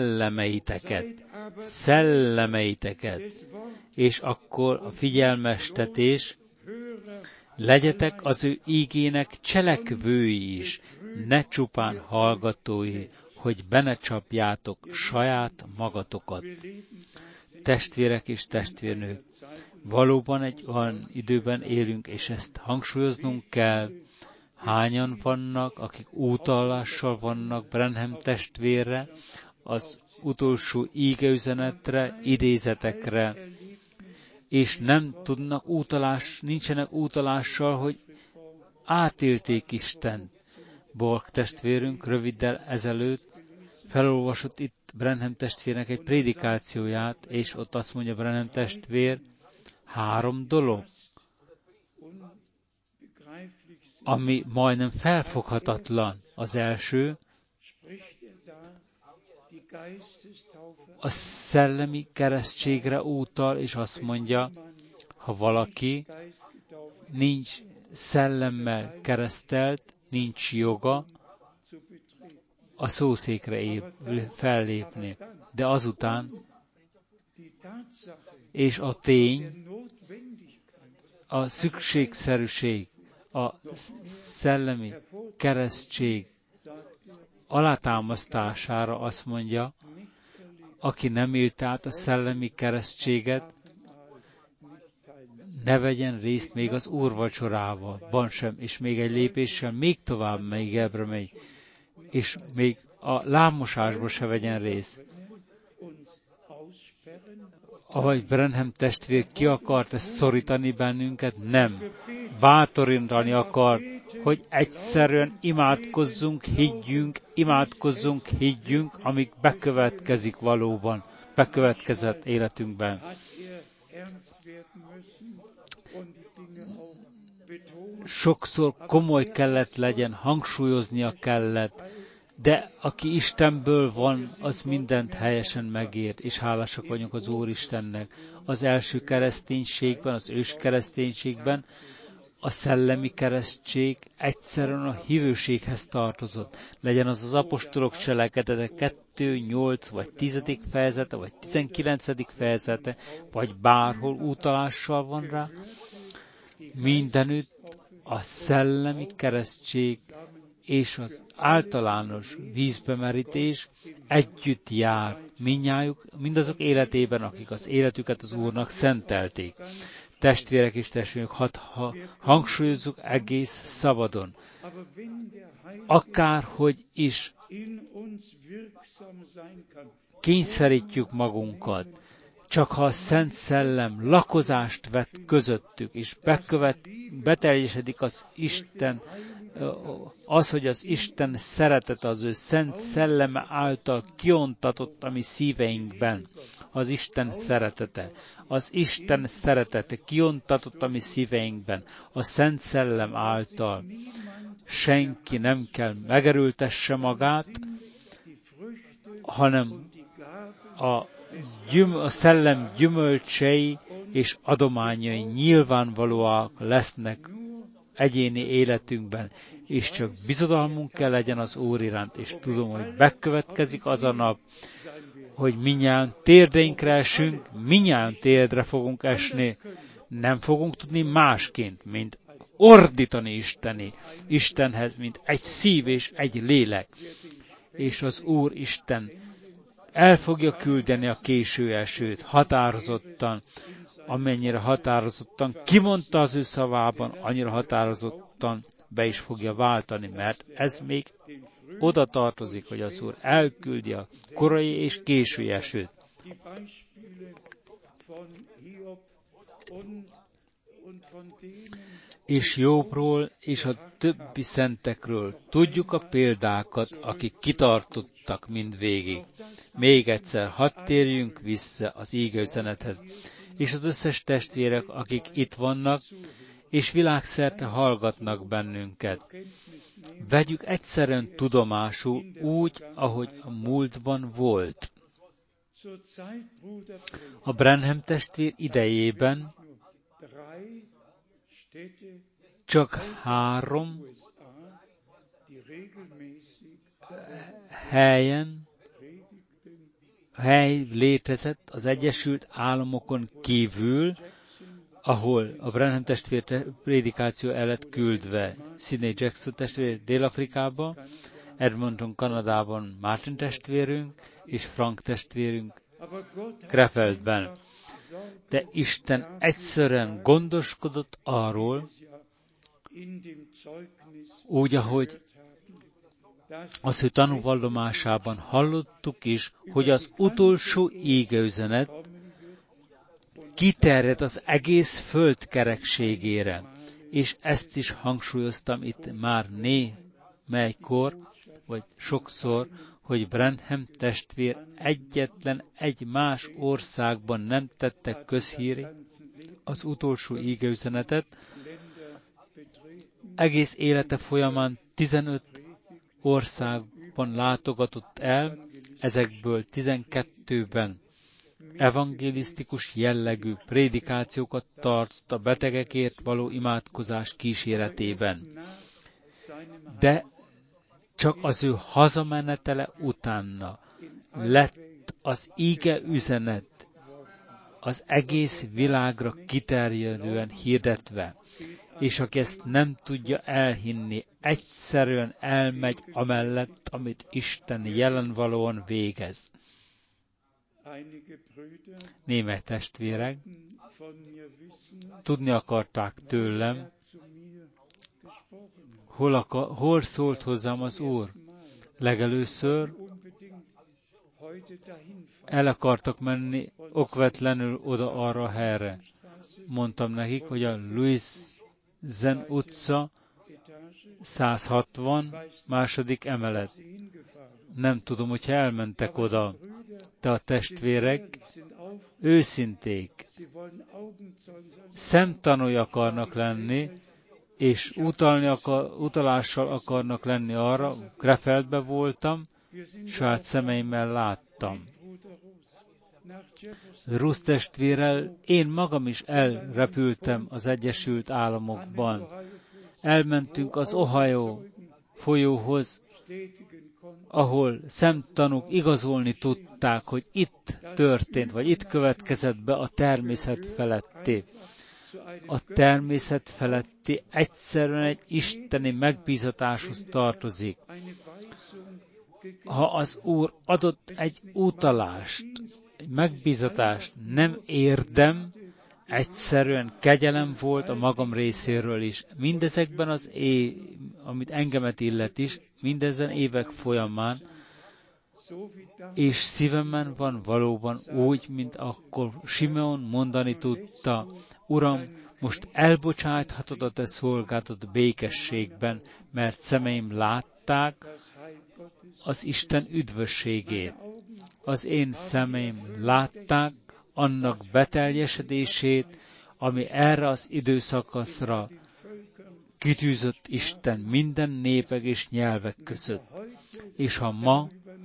szellemeiteket. És akkor a figyelmeztetés, legyetek az ő ígének cselekvői is, ne csupán hallgatói, hogy be ne csapjátok saját magatokat. Testvérek és testvérnők, valóban egy olyan időben élünk, és ezt hangsúlyoznunk kell. Hányan vannak, akik útallással vannak Branham testvérre, az utolsó ígeüzenetre, idézetekre, és nem tudnak nincsenek útalással, hogy átélték Istent. Borg testvérünk röviddel ezelőtt felolvasott itt Branham testvérnek egy prédikációját, és ott azt mondja Branham testvér, 3 dolog, ami majdnem felfoghatatlan. Az első, a szellemi keresztségre utal, és azt mondja, ha valaki nincs szellemmel keresztelt, nincs joga a szószékre fellépni. De azután, és a tény, a szükségszerűség, a szellemi keresztség alátámasztására azt mondja, aki nem élt át a szellemi keresztséget, ne vegyen részt még az úrvacsorával sem, és még egy lépéssel még tovább ebbre megy, és még a lámosásba se vegyen részt. Ahogy Branham testvér ki akart ezt szorítani bennünket, nem. Bátorítani akar, hogy egyszerűen higgyünk, amíg bekövetkezik valóban, bekövetkezett életünkben. Sokszor komoly kellett legyen, hangsúlyoznia kellett, De aki Istenből van, az mindent helyesen megért, és hálásak vagyunk az Úristennek. Az első kereszténységben, az ős kereszténységben a szellemi keresztség egyszerűen a hívőséghez tartozott. Legyen az az apostolok cselekedete 2, 8 vagy 10. fejezete, vagy 19. fejezete, vagy bárhol utalással van rá. Mindenütt a szellemi keresztség és az általános vízbemerítés együtt jár mindazok életében, akik az életüket az Úrnak szentelték. Testvérek és testvérek, hangsúlyozzuk egész szabadon. Akárhogy is kényszerítjük magunkat, csak ha a Szent Szellem lakozást vett közöttük, és beteljesedik az Isten, hogy az Isten szeretete az ő Szent Szelleme által kiontatott a mi szíveinkben. Az Isten szeretete. Az Isten szeretete kiontatott a mi szíveinkben. A Szent Szellem által. Senki nem kell megerőltesse magát, hanem a szellem gyümölcsei és adományai nyilvánvalóak lesznek egyéni életünkben, és csak bizodalmunk kell legyen az Úr iránt, és tudom, hogy bekövetkezik az a nap, hogy minnyáján térdeinkre esünk, minnyáján térdre fogunk esni, nem fogunk tudni másként, mint ordítani Istenhez, mint egy szív és egy lélek. És az Úr Isten el fogja küldeni a késő esőt határozottan, amennyire határozottan kimondta az ő szavában, annyira határozottan be is fogja váltani, mert ez még oda tartozik, hogy az Úr elküldi a korai és késő esőt. És Jobbról és a többi szentekről tudjuk a példákat, akik kitartottak mindvégig. Még egyszer, hadd térjünk vissza az ígeüzenethez. És az összes testvérek, akik itt vannak, és világszerte hallgatnak bennünket. Vegyük egyszerűen tudomásul úgy, ahogy a múltban volt. A Branham testvér idejében csak 3 hely létezett az Egyesült Államokon kívül, ahol a Branham testvér prédikáció el lett küldve. Sidney Jackson testvér Dél-Afrikába, Edmonton, Kanadában Martin testvérünk, és Frank testvérünk Krefeldben. De Isten egyszerűen gondoskodott arról, úgy, ahogy az ő tanúvallomásában hallottuk is, hogy az utolsó égeüzenet kiterjed az egész föld kerekségére, és ezt is hangsúlyoztam itt már némelykor, vagy sokszor, hogy Branham testvér egyetlen egy más országban nem tette közhíré az utolsó ígeüzenetet. Egész élete folyamán 15 országban látogatott el, ezekből 12-ben evangelisztikus jellegű prédikációkat tartott a betegekért való imádkozás kíséretében. De csak az ő hazamenetele utána lett az íge üzenet az egész világra kiterjedően hirdetve, és aki ezt nem tudja elhinni, egyszerűen elmegy amellett, amit Isten jelenvalóan végez. Némely testvérek tudni akarták tőlem, hol szólt hozzám az Úr. Legelőször el akartak menni okvetlenül oda arra a helyre. Mondtam nekik, hogy a Louisen utca 160 második emelet. Nem tudom, hogyha elmentek oda, de a testvérek őszinték, szemtanúi akarnak lenni, és utalással akarnak lenni arra, Krefeldben voltam, saját szemeimmel láttam. Rusz testvérrel én magam is elrepültem az Egyesült Államokban. Elmentünk az Ohio folyóhoz, ahol szemtanúk igazolni tudták, hogy itt történt, vagy itt következett be a természet feletti. A természet feletti egyszerűen egy isteni megbízatáshoz tartozik. Ha az Úr adott egy utalást, egy megbízatást, nem érdem, egyszerűen kegyelem volt a magam részéről is. Mindezekben amit engemet illet is, mindezen évek folyamán, és szívemen van valóban úgy, mint akkor Simeon mondani tudta, Uram, most elbocsáthatod a te szolgádat békességben, mert szemeim látták az Isten üdvösségét. Az én szemeim látták annak beteljesedését, ami erre az időszakaszra kitűzött Isten minden népek és nyelvek között. És ha ma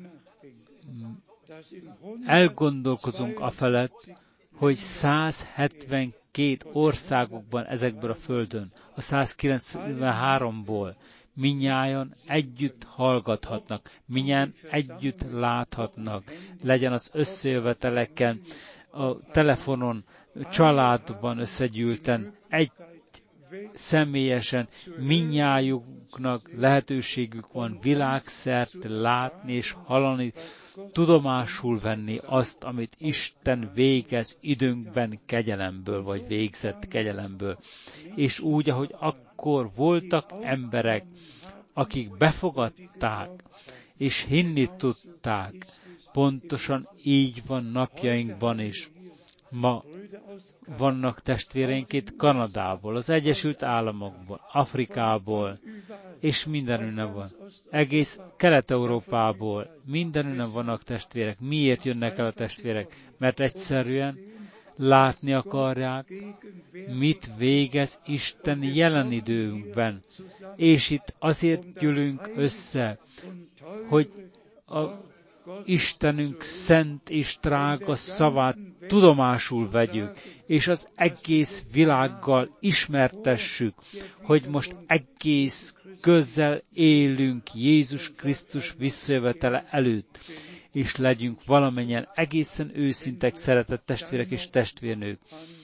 elgondolkozunk afelett, hogy 172 országokban ezekből a földön, a 193-ból minnyájan együtt hallgathatnak, minnyájan együtt láthatnak, legyen az összejöveteleken, a telefonon, családban összegyűlten, egy személyesen, minnyájuknak lehetőségük van világszerte látni és hallani, tudomásul venni azt, amit Isten végez időnkben kegyelemből, vagy végzett kegyelemből. És úgy, ahogy akkor voltak emberek, akik befogadták, és hinni tudták, pontosan így van napjainkban is. Ma vannak testvéreink itt Kanadából, az Egyesült Államokból, Afrikából, és mindenünnen van. Egész Kelet-Európából, mindenünnen vannak testvérek. Miért jönnek el a testvérek? Mert egyszerűen látni akarják, mit végez Isten jelen időnkben. És itt azért gyűlünk össze, hogy a Istenünk szent és drága szavát tudomásul vegyük, és az egész világgal ismertessük, hogy most egész közel élünk Jézus Krisztus visszajövetele előtt, és legyünk valamennyien egészen őszintek, szeretett testvérek és testvérnők.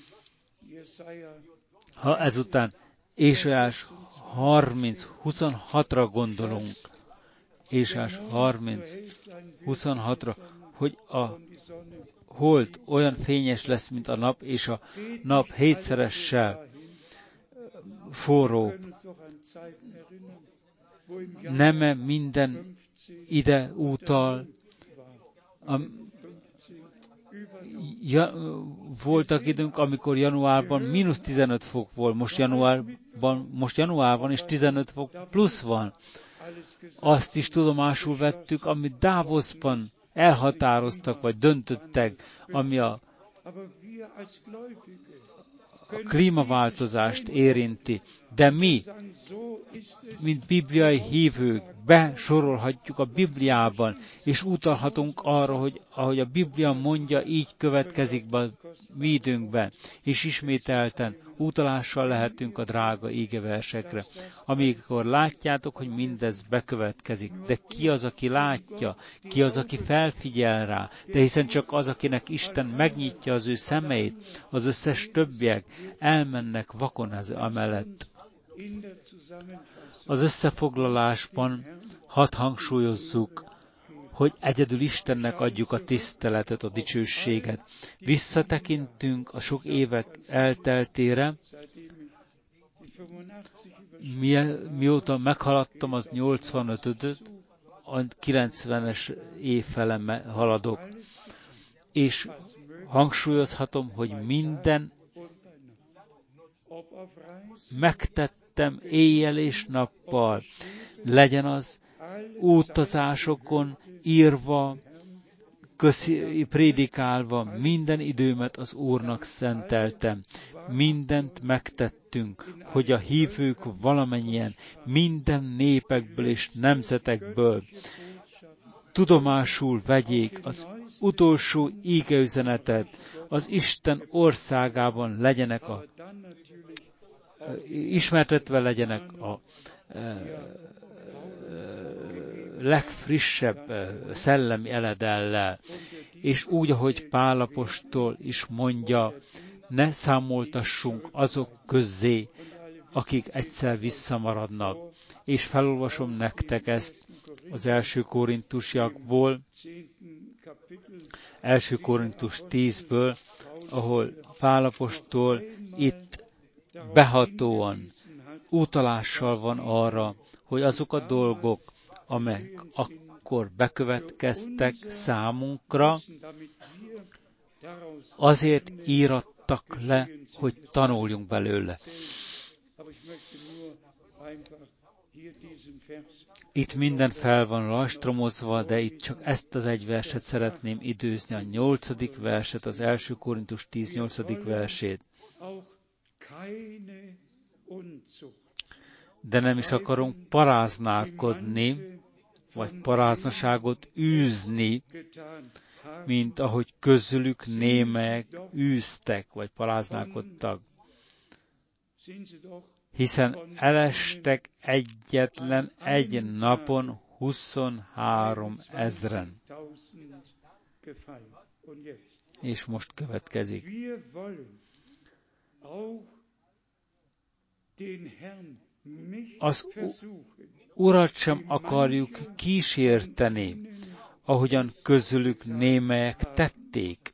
Ha ezután Ézsaiás 30-26-ra gondolunk, Ézsaiás 30-26-ra, hogy a hold olyan fényes lesz, mint a nap, és a nap hétszeressel forró. Nem minden ide utal. Voltak időnk, amikor januárban mínusz 15 fok volt, most januárban és 15 fok plusz van. Azt is tudomásul vettük, amit Davosban elhatároztak, vagy döntöttek, ami a klímaváltozást érinti. De mi, mint bibliai hívők, besorolhatjuk a Bibliában, és utalhatunk arra, hogy ahogy a Biblia mondja, így következik be a mi időnkben, és ismételten utalással lehetünk a drága ígeversekre, amikor látjátok, hogy mindez bekövetkezik. De ki az, aki látja? Ki az, aki felfigyel rá? De hiszen csak az, akinek Isten megnyitja az ő szemeit, az összes többiek elmennek vakon amellett. Az összefoglalásban hadd hangsúlyozzuk, hogy egyedül Istennek adjuk a tiszteletet, a dicsőséget. Visszatekintünk a sok évek elteltére, mióta meghaladtam az 85-öt, a 90-es év fele haladok, és hangsúlyozhatom, hogy minden megtettem éjjel és nappal, legyen az utazásokon írva, prédikálva minden időmet az Úrnak szenteltem. Mindent megtettünk, hogy a hívők valamennyien minden népekből és nemzetekből tudomásul vegyék az utolsó ígeüzenetet, az Isten országában legyenek ismertetve legyenek a legfrissebb szellemi eledellel, és úgy, ahogy Pál apostol is mondja, ne számoltassunk azok közzé, akik egyszer visszamaradnak. És felolvasom nektek ezt az 1. Korintusiakból, 1. Korintus 10-ből, ahol Pál apostol itt behatóan utalással van arra, hogy azok a dolgok, amelyek akkor bekövetkeztek számunkra, azért írattak le, hogy tanuljunk belőle. Itt minden fel van lastromozva, de itt csak ezt az egy verset szeretném időzni, a 8. verset, az 1. Korintus 10. 8. versét. De nem is akarunk paráználkodni, vagy paráznaságot űzni, mint ahogy közülük némelyek űztek, vagy paráználkodtak. Hiszen elestek egyetlen egy napon 23 000. És most következik. Az Urat sem akarjuk kísérteni, ahogyan közülük némelyek tették.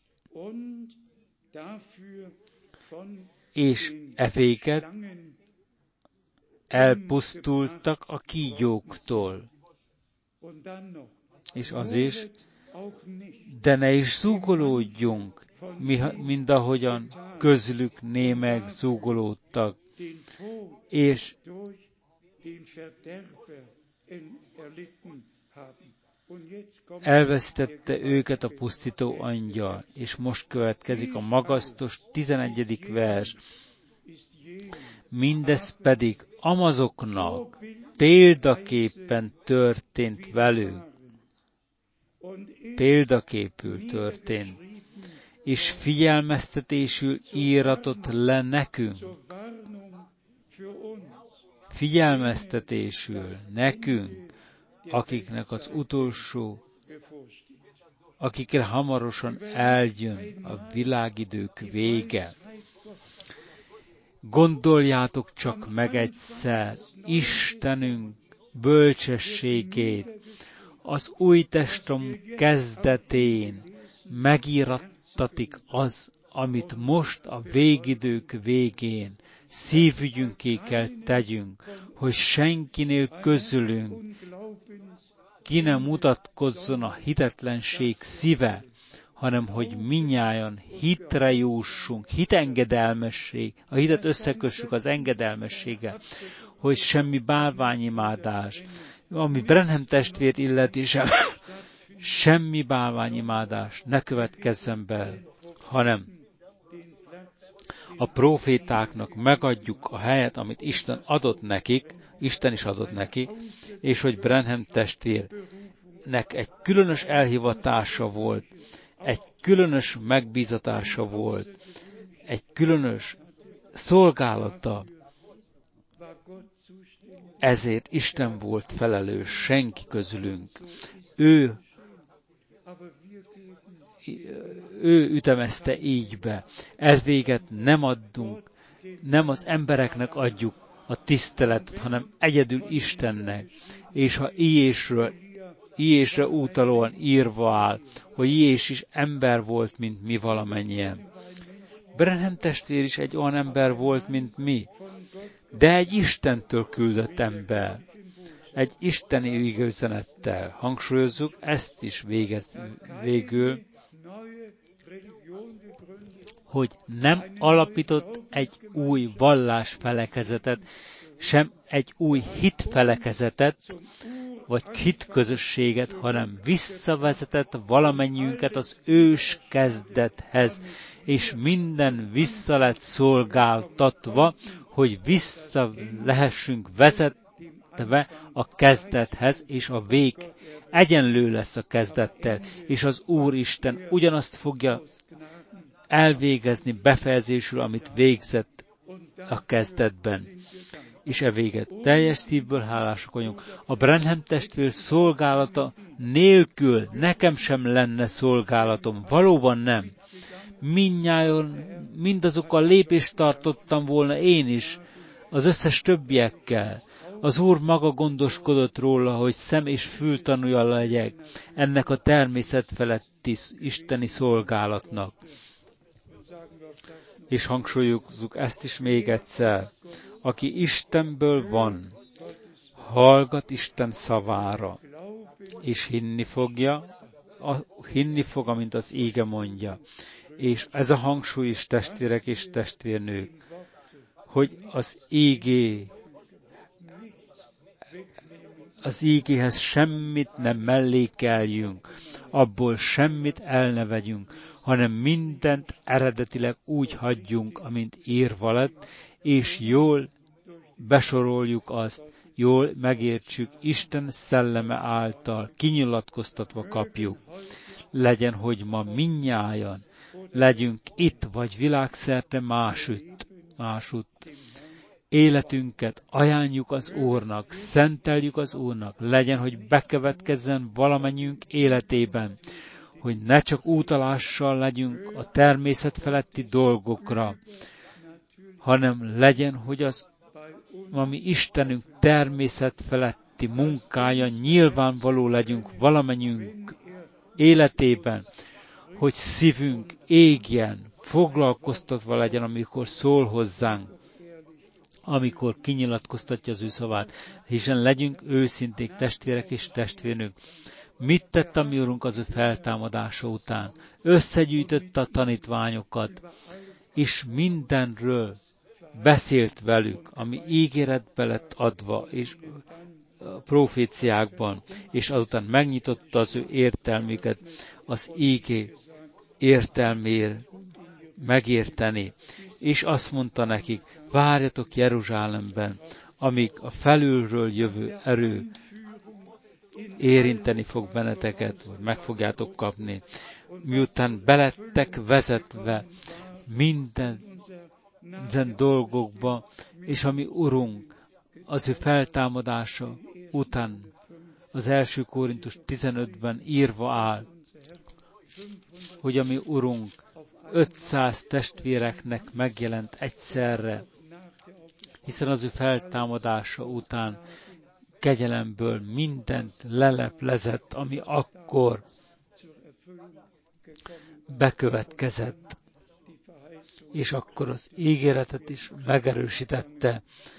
És evéget elpusztultak a kígyóktól. És az is, de ne is zúgolódjunk, mind ahogyan közülük némelyek zúgolódtak, és elvesztette őket a pusztító angyal. És most következik a magasztos 11. vers. Mindez pedig amazoknak példaképpen történt velük. Példaképül történt. És figyelmeztetésül íratott le nekünk. Figyelmeztetésül nekünk, akiknek az utolsó, akikre hamarosan eljön a világidők vége. Gondoljátok csak meg egyszer Istenünk bölcsességét, az új testament kezdetén megírattatik az, amit most a végidők végén szívügyünké kell tegyünk, hogy senkinél közülünk ki ne mutatkozzon a hitetlenség szíve, hanem hogy minnyájan hitre jussunk, hitengedelmesség, a hitet összekössük az engedelmességgel, hogy semmi bálványimádás, ami Branham testvért illeti, semmi bálványimádás ne következzen be, hanem a profétáknak megadjuk a helyet, amit Isten adott nekik, Isten is adott neki, és hogy Branham testvérnek egy különös elhivatása volt, egy különös megbízatása volt, egy különös szolgálata. Ezért Isten volt felelős, senki közülünk. Ő ütemezte így be. Ez véget nem adunk, nem az embereknek adjuk a tiszteletet, hanem egyedül Istennek. És ha Iésre utalóan írva áll, hogy Iés is ember volt, mint mi valamennyien. Branham testvér is egy olyan ember volt, mint mi, de egy Istentől küldött ember. Egy isteni igazüzenettel. Hangsúlyozzuk, ezt is végül, hogy nem alapított egy új vallásfelekezetet, sem egy új hitfelekezetet, vagy hitközösséget, hanem visszavezetett valamennyiünket az ős kezdethez, és minden vissza lett szolgáltatva, hogy vissza lehessünk vezetve a kezdethez, és a vég egyenlő lesz a kezdettel, és az Úristen ugyanazt fogja elvégezni befejezésül, amit végzett a kezdetben. És véget. Teljes szívből hálásak vagyunk. A Branham testvér szolgálata nélkül nekem sem lenne szolgálatom. Valóban nem. Mindnyájon, mindazokkal lépést tartottam volna én is, az összes többiekkel. Az Úr maga gondoskodott róla, hogy szem és fültanúja legyek ennek a természet feletti isteni szolgálatnak. És hangsúlyozzuk ezt is még egyszer. Aki Istenből van, hallgat Isten szavára, és hinni fog, amint az íge mondja. És ez a hangsúly is, testvérek és testvérnők, hogy az ígéhez semmit nem mellékeljünk, abból semmit el ne vegyünk, hanem mindent eredetileg úgy hagyjunk, amint írva lett, és jól besoroljuk azt, jól megértsük, Isten szelleme által kinyilatkoztatva kapjuk. Legyen, hogy ma mindnyájan legyünk itt, vagy világszerte másutt. Életünket ajánljuk az Úrnak, szenteljük az Úrnak, legyen, hogy bekövetkezzen valamennyiünk életében, hogy ne csak útalással legyünk a természet feletti dolgokra, hanem legyen, hogy az ami Istenünk természet feletti munkája nyilvánvaló legyünk valamennyiünk életében, hogy szívünk égjen, foglalkoztatva legyen, amikor szól hozzánk, amikor kinyilatkoztatja az ő szavát, hiszen legyünk őszinték, testvérek és testvérnők. Mit tett a mi Urunk az ő feltámadása után? Összegyűjtötte a tanítványokat, és mindenről beszélt velük, ami ígéretbe lett adva, és a proféciákban, és azután megnyitotta az ő értelmüket, az ígé értelmér megérteni, és azt mondta nekik, várjatok Jeruzsálemben, amíg a felülről jövő erő érinteni fog benneteket, vagy meg fogjátok kapni. Miután belettek vezetve minden dolgokba, és ami Urunk az ő feltámadása után az 1. Korintus 15-ben írva áll, hogy ami Urunk 500 testvéreknek megjelent egyszerre, hiszen az ő feltámadása után kegyelemből mindent leleplezett, ami akkor bekövetkezett, és akkor az ígéretet is megerősítette.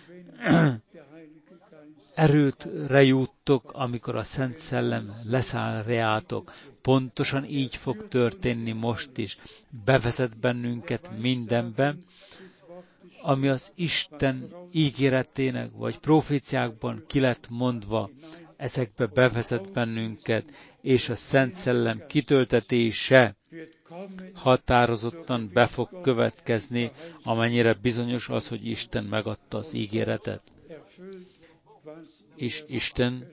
Erőtre juttok, amikor a Szent Szellem leszáll reátok. Pontosan így fog történni most is. Bevezet bennünket mindenben, ami az Isten ígéretének vagy proféciákban ki lett mondva, ezekbe bevezet bennünket, és a Szent Szellem kitöltetése határozottan be fog következni, amennyire bizonyos az, hogy Isten megadta az ígéretet. És Isten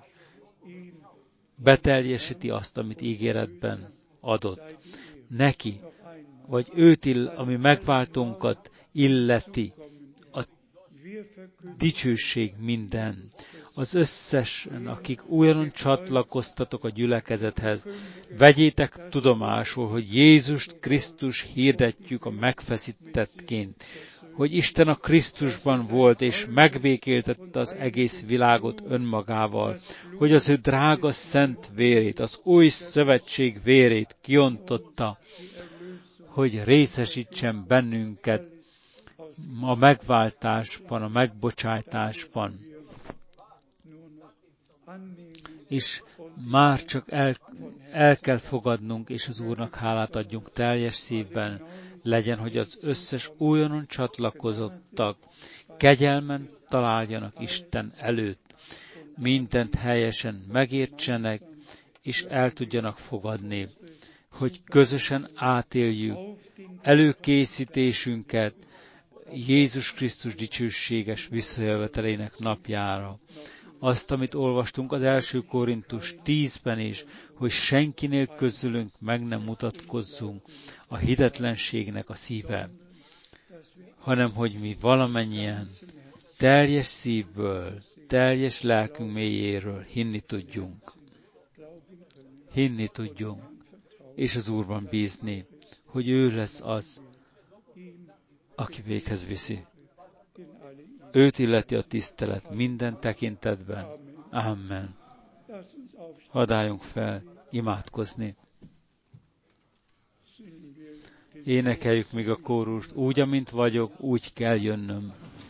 beteljesíti azt, amit ígéretben adott. Neki, vagy őt, ami megváltónkat illeti, a dicsőség minden. Az összesen, akik újonnan csatlakoztatok a gyülekezethez, vegyétek tudomásul, hogy Jézust Krisztus hirdetjük a megfeszítettként, hogy Isten a Krisztusban volt, és megbékéltette az egész világot önmagával, hogy az ő drága szent vérét, az új szövetség vérét kiontotta, hogy részesítsen bennünket a megváltásban, a megbocsátásban. És már csak el kell fogadnunk, és az Úrnak hálát adjunk teljes szívben, legyen, hogy az összes újonnan csatlakozottak kegyelmen találjanak Isten előtt. mindent helyesen megértsenek, és el tudjanak fogadni, hogy közösen átéljük előkészítésünket Jézus Krisztus dicsőséges visszajövetelének napjára. Azt, amit olvastunk az 1. Korintus 10-ben is, hogy senkinél közülünk meg nem mutatkozzunk a hitetlenségnek a szíve, hanem hogy mi valamennyien teljes szívből, teljes lelkünk mélyéről hinni tudjunk, és az Úrban bízni, hogy ő lesz az, aki véghez viszi. Őt illeti a tisztelet minden tekintetben. Amen. Hadd álljunk fel, imádkozni. Énekeljük még a kórust, úgy, amint vagyok, úgy kell jönnöm.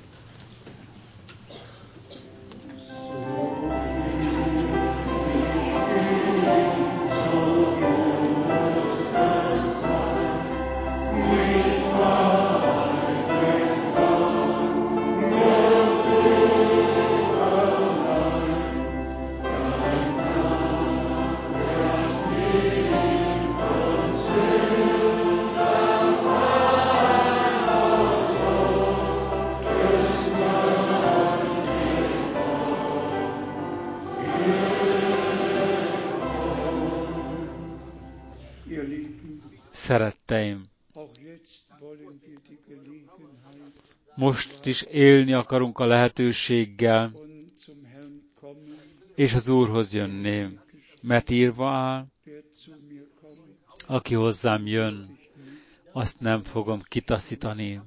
Szeretteim, most is élni akarunk a lehetőséggel, és az Úrhoz jönni, mert írva áll, aki hozzám jön, azt nem fogom kitaszítani.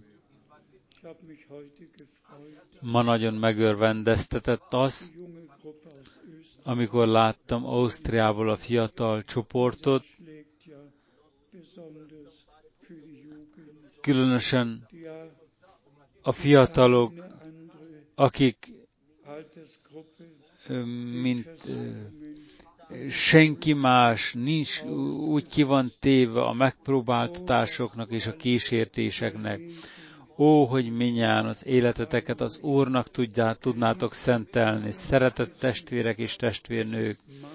Ma nagyon megörvendeztetett az, amikor láttam Ausztriából a fiatal csoportot, különösen a fiatalok, akik mint senki más nincs, úgy ki van téve a megpróbáltatásoknak és a kísértéseknek. Ó, hogy minnyájan az életeteket az Úrnak tudnátok szentelni, szeretett testvérek és testvérnők.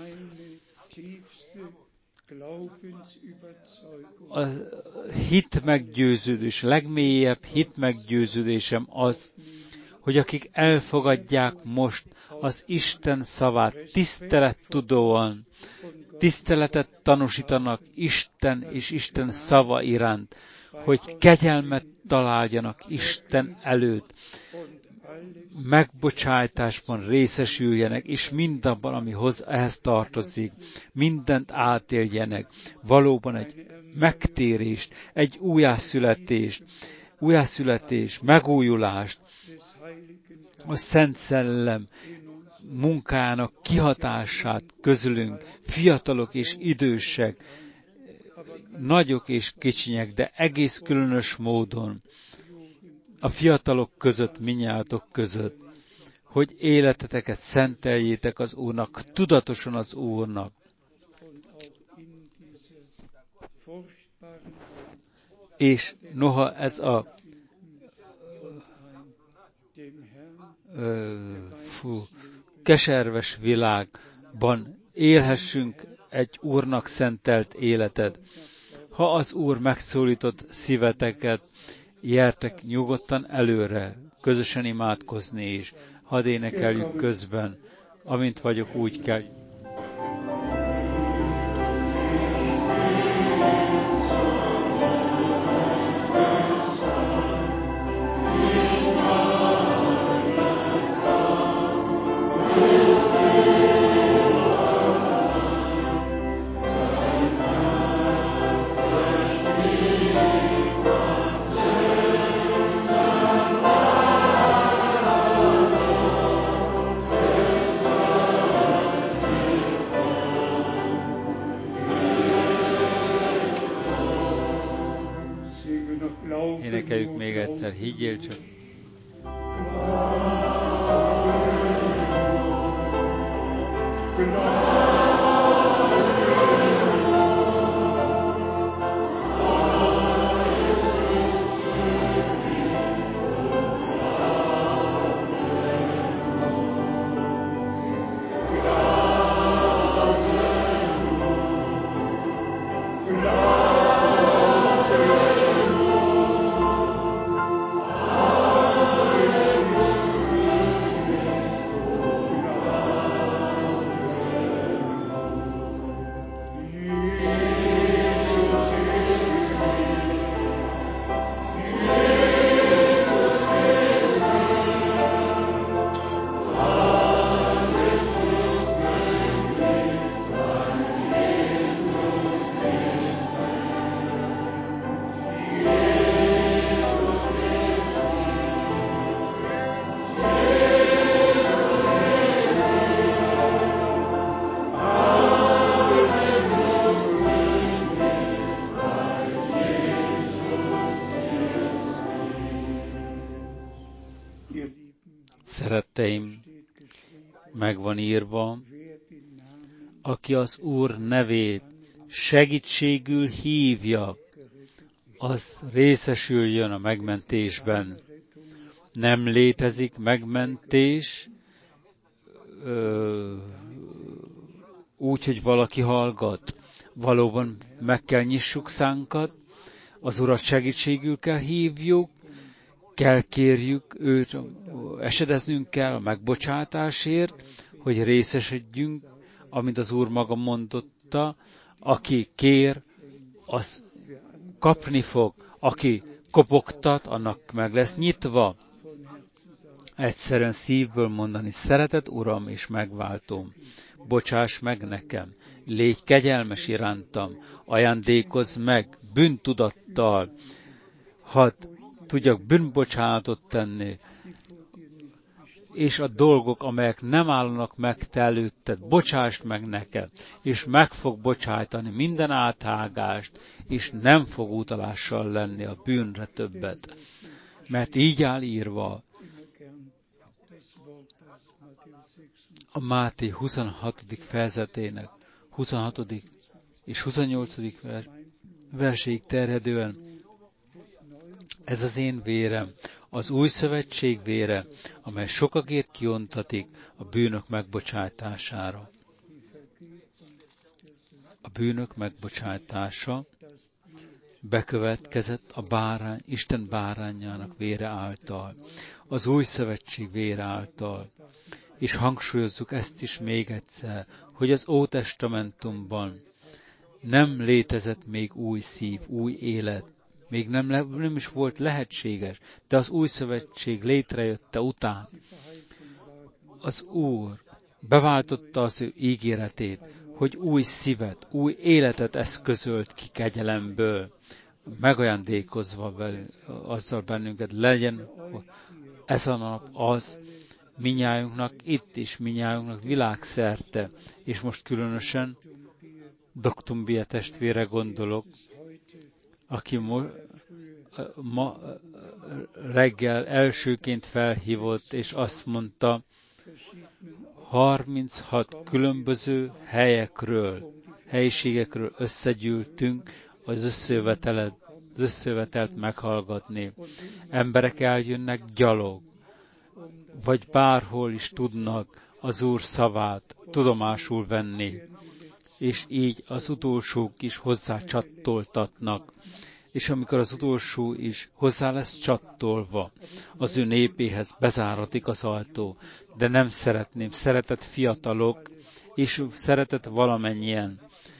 A hit meggyőződés, legmélyebb hit meggyőződésem az, hogy akik elfogadják most az Isten szavát tisztelettudóan, tiszteletet tanúsítanak Isten és Isten szava iránt, hogy kegyelmet találjanak Isten előtt, megbocsájtásban részesüljenek, és mindabban, ami ehhez tartozik, mindent átéljenek, valóban egy megtérést, egy újjászületést, megújulást, a Szent Szellem munkának kihatását közülünk, fiatalok és idősek, nagyok és kicsinyek, de egész különös módon a fiatalok között, minnyátok között, hogy életeteket szenteljétek az Úrnak, tudatosan az Úrnak. És noha ez a keserves világban élhessünk egy Úrnak szentelt életet. Ha az Úr megszólított szíveteket, gyertek nyugodtan előre, közösen imádkozni is. Hadd énekeljük közben, amint vagyok, úgy kell. Énekeljük még egyszer, higgyél csak. Szeretteim, meg van írva, aki az Úr nevét segítségül hívja, az részesüljön a megmentésben. Nem létezik megmentés úgy, hogy valaki hallgat. Valóban meg kell nyissuk szánkat, az Urat segítségül kell hívjuk, kell kérjük őt, esedeznünk kell a megbocsátásért, hogy részesedjünk, amint az Úr maga mondotta, aki kér, az kapni fog, aki kopogtat, annak meg lesz nyitva. Egyszerűen szívből mondani, szeretett Uram és megváltom, bocsáss meg nekem, légy kegyelmes irántam, ajándékozz meg bűntudattal, hadd tudjak bűnbocsánatot tenni, és a dolgok, amelyek nem állnak meg te előtted, bocsásd meg nekem, és meg fog bocsájtani minden áthágást, és nem fog utalással lenni a bűnre többet. Mert így áll írva a Máté 26. fejezetének 26. és 28. verséig terjedően. Ez az én vérem, az új szövetség vére, amely sokakért kiontatik a bűnök megbocsátására. A bűnök megbocsátása bekövetkezett a bárány, Isten bárányának vére által, az új szövetség vére által. És hangsúlyozzuk ezt is még egyszer, hogy az Ótestamentumban nem létezett még új szív, új élet, még nem is volt lehetséges, de az új szövetség létrejötte után. Az Úr beváltotta az ő ígéretét, hogy új szívet, új életet eszközölt ki kegyelemből, megajándékozva azzal bennünket, legyen ez a nap az, minnyájunknak itt is, minnyájunknak világszerte, és most különösen Doktumbia testvére gondolok, aki ma reggel elsőként felhívott, és azt mondta, 36 különböző helyiségekről összegyűltünk az összejövetelt meghallgatni. Emberek eljönnek gyalog, vagy bárhol is tudnak az Úr szavát tudomásul venni, és így az utolsók is hozzá csattoltatnak. És amikor az utolsó is hozzá lesz csattolva, az ő népéhez bezáratik az ajtó. De nem szeretném, szeretett fiatalok, és szeretett valamennyien.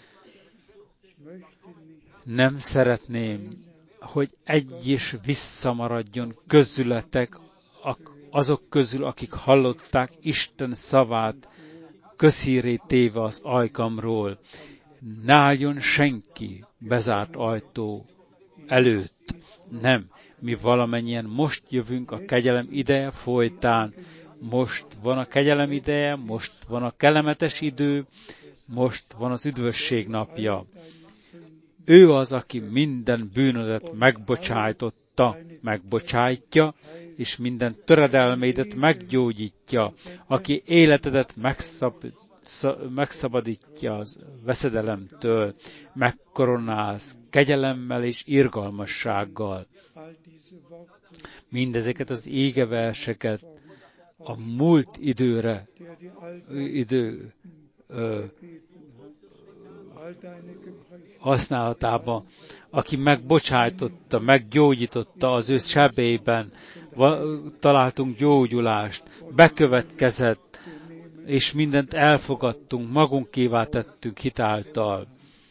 Nem szeretném, hogy egy is visszamaradjon közületek azok közül, akik hallották Isten szavát, közhírré téve az ajkamról. Ne álljon senki bezárt ajtó előtt. Nem, mi valamennyien most jövünk a kegyelem ideje folytán. Most van a kegyelem ideje, most van a kellemetes idő, most van az üdvösség napja. Ő az, aki minden bűnödet megbocsájtja, és minden töredelmédet meggyógyítja, aki életedet megszabadítja az veszedelemtől, megkoronálsz kegyelemmel és irgalmassággal. Mindezeket az égeverseket a múlt idő használatában, aki megbocsájtotta, meggyógyította az ő sebében, találtunk gyógyulást, bekövetkezett, és mindent elfogadtunk, magunkévá tettünk hitáltal.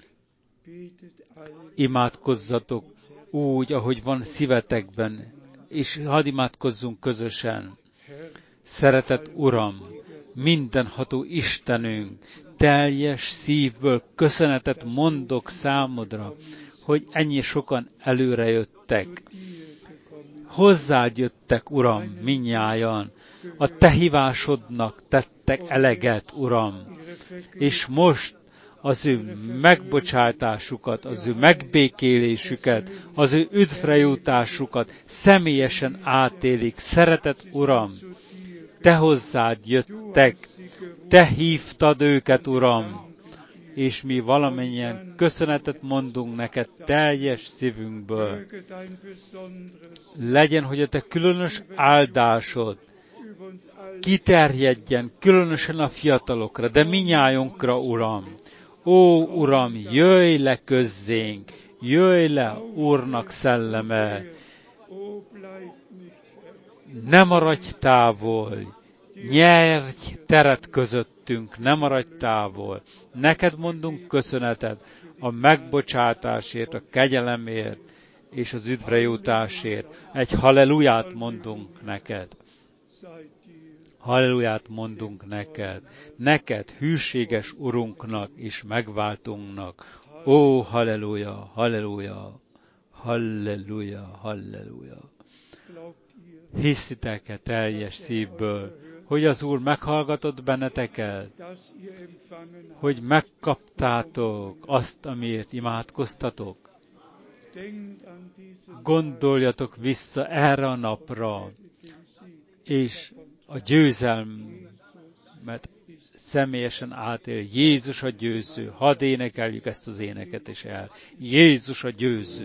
Imádkozzatok úgy, ahogy van szívetekben, és hadd imádkozzunk közösen. Szeretett Uram, mindenható Istenünk, teljes szívből köszönetet mondok számodra, hogy ennyi sokan előrejöttek. Hozzád jöttek, Uram, minnyájan. A te hívásodnak tettek eleget, Uram. És most az ő megbocsátásukat, az ő megbékélésüket, az ő üdvre jutásukat személyesen átélik. Szeretett Uram, Te hozzád jöttek, Te hívtad őket, Uram, és mi valamennyien köszönetet mondunk neked teljes szívünkből. Legyen, hogy a Te különös áldásod kiterjedjen különösen a fiatalokra, de minnyájunkra, Uram. Ó, Uram, jöjj le közzénk, jöjj le, Úrnak szelleme, ne maradj távol, nyerj teret közöttünk, ne maradj távol. Neked mondunk köszönetet a megbocsátásért, a kegyelemért és az üdvre jutásért. Egy halleluját mondunk neked. Halleluját mondunk neked. Neked, hűséges Urunknak és megváltunknak. Ó, halleluja, halleluja, halleluja, halleluja. Hiszitek-e teljes szívből, hogy az Úr meghallgatott benneteket, hogy megkaptátok azt, amiért imádkoztatok? Gondoljatok vissza erre a napra, és a győzelmet személyesen átél. Jézus a győző. Hadd énekeljük ezt az éneket is el. Jézus a győző.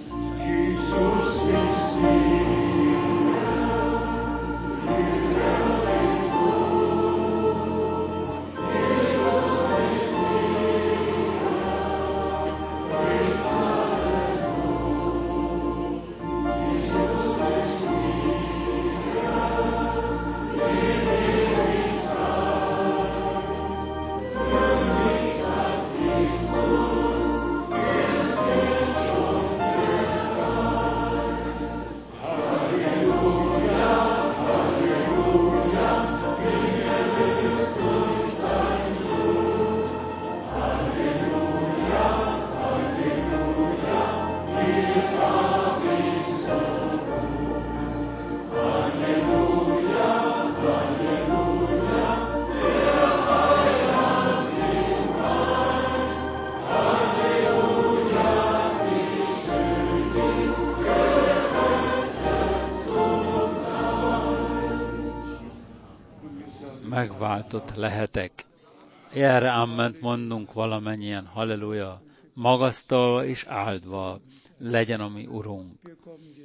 Megváltott lehetek. Erre amment mondunk valamennyien, halleluja, magasztalva és áldva legyen a mi Urunk.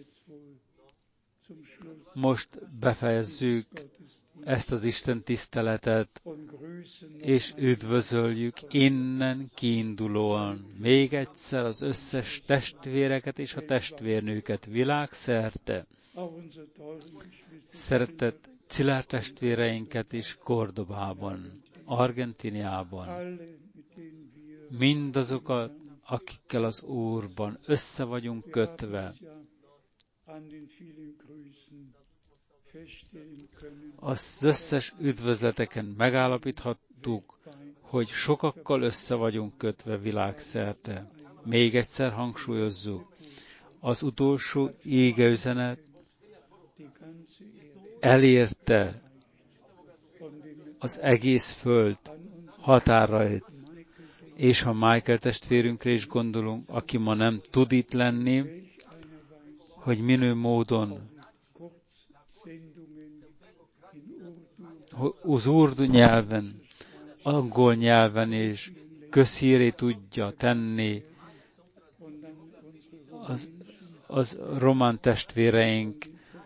Most befejezzük ezt az Isten tiszteletet, és üdvözöljük innen kiindulóan még egyszer az összes testvéreket és a testvérnőket világszerte. Szeretett Czillár testvéreinket is Kordobában, Argentiniában, mindazokat, akikkel az Úrban össze vagyunk kötve. Az összes üdvözleteken megállapíthattuk, hogy sokakkal össze vagyunk kötve világszerte. Még egyszer hangsúlyozzuk, az utolsó égeüzenet elérte az egész föld határait, és ha Michael testvérünkre is gondolunk, aki ma nem tud itt lenni, hogy minő módon az urdu nyelven, angol nyelven és közhíré tudja tenni az román testvéreink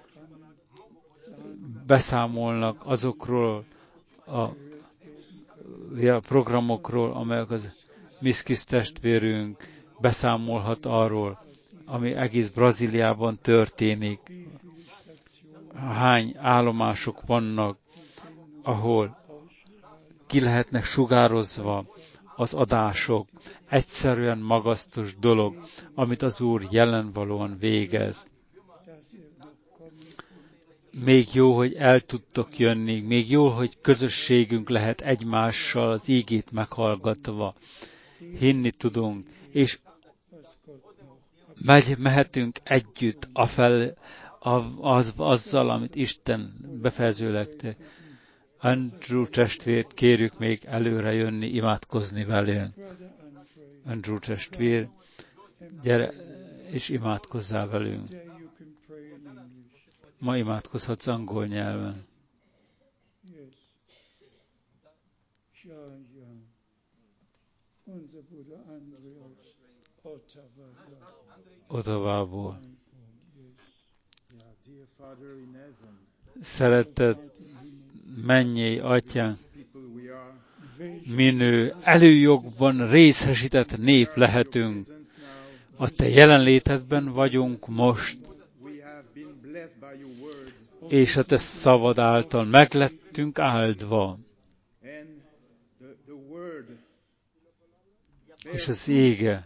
beszámolnak azokról a programokról, amelyek az Miszkis testvérünk beszámolhat arról, ami egész Brazíliában történik. Hány állomások vannak, ahol ki lehetnek sugározva az adások. Egyszerűen magasztos dolog, amit az Úr jelenvalóan végez. Még jó, hogy el tudtok jönni, még jó, hogy közösségünk lehet egymással az ígét meghallgatva. Hinni tudunk, és mehetünk együtt azzal, amit Isten befejezőleg te. Andrew testvért kérjük még előre jönni, imádkozni velünk. Andrew testvér, gyere és imádkozzál velünk. Ma imádkozhatsz angol nyelven. Ja, ja. Unser Bruder André aus Ottawa. Ja. Ottavából. Yes. Yeah, dear Father in heaven, Szeretett mennyei atyánk, people we are, minő előjogban részesített nép lehetünk. presence now, A te jelenlétedben vagyunk most, we have been blessed by your word, és a te szavad által meglettünk áldva. and the word És az ége,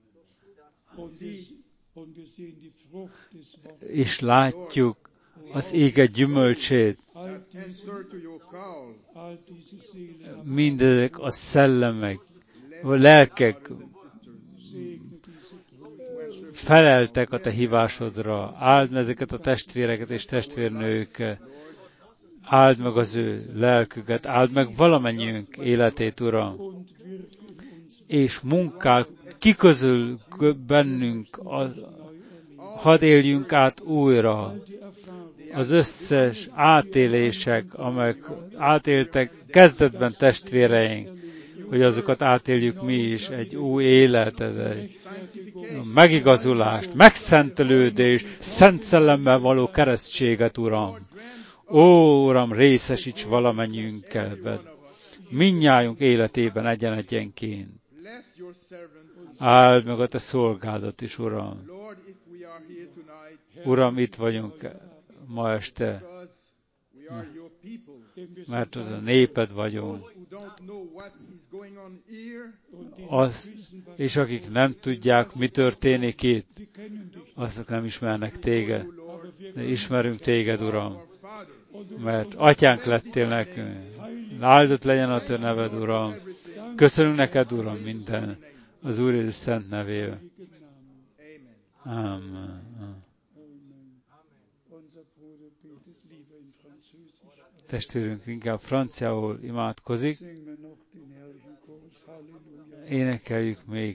Und wir sehen die Frucht des Wortes. és látjuk az ége gyümölcsét. answer to your call. All diese Seelen Mindezek a szellemek, a lelkek segne diese Brüder. feleltek a te hívásodra. Áld meg ezeket a testvéreket és testvérnőket. Áld meg az ő lelküket, áld meg valamennyiünk életét, Uram. Und wirke in uns És munkál kiközül bennünk, hadd éljünk át újra die Erfahrung. az összes átélések, amelyek átéltek kezdetben testvéreink, hogy azokat átéljük mi is, egy új életet, egy megigazulást, megszentelődést, szent szellemmel való keresztséget, Uram. Ó, Uram, részesíts valamennyiünket, mindnyájunk életében egyen-egyenként. Bless your servant. Áld meg a te szolgádat is, Uram. Lord, if we are here tonight, Uram, itt vagyunk ma este, because we are your people, mert az a néped vagyunk. those who don't know what is going on here, Az, és akik nem tudják, mi történik itt, Die kennen dich, azok nem ismernek téged. Lord, De ismerünk téged, Uram, our Father, mert atyánk lettél nekünk. Áldott legyen a te neved, Uram. Köszönünk neked, Uram, minden az Úr Jézus szent nevében. Amen. Amen. Amen. Unser Bruder betet lieber in Französisch. Testvérünk inkább franciául imádkozik. Singen wir noch den herrlichen Chorus. Halleluja. Énekeljük még.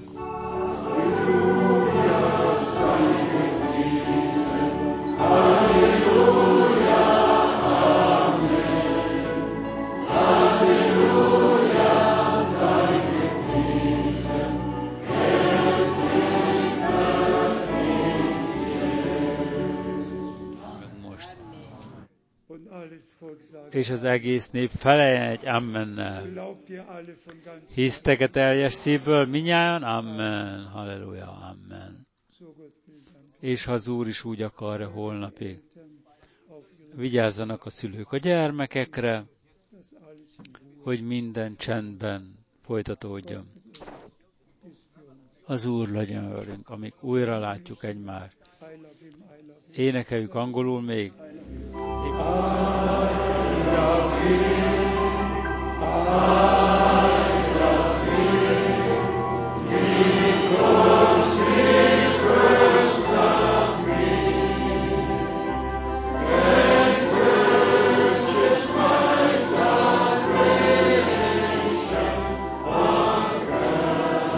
Most. Und alles Volk sagt, És az egész nép feleljen egy ammennel. glaubt ihr alle von ganzem Hisztek-e teljes szívből minnyáján? Amen. Halleluja. Amen. so Gott will dann És ha az Úr is úgy akarja holnapig, Eltern auf ihre, vigyázzanak a szülők a gyermekekre, dass alles in Ruhe hogy minden csendben folytatódjon. ist für uns. Az Úr legyen velünk, amíg újra látjuk egymást. I love him, I love him. Énekeljük angolul még.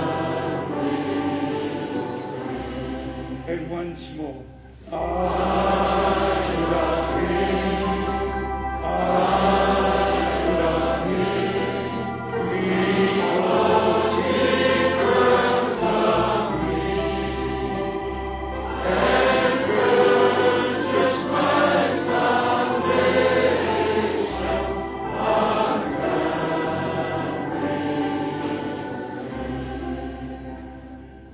And once more.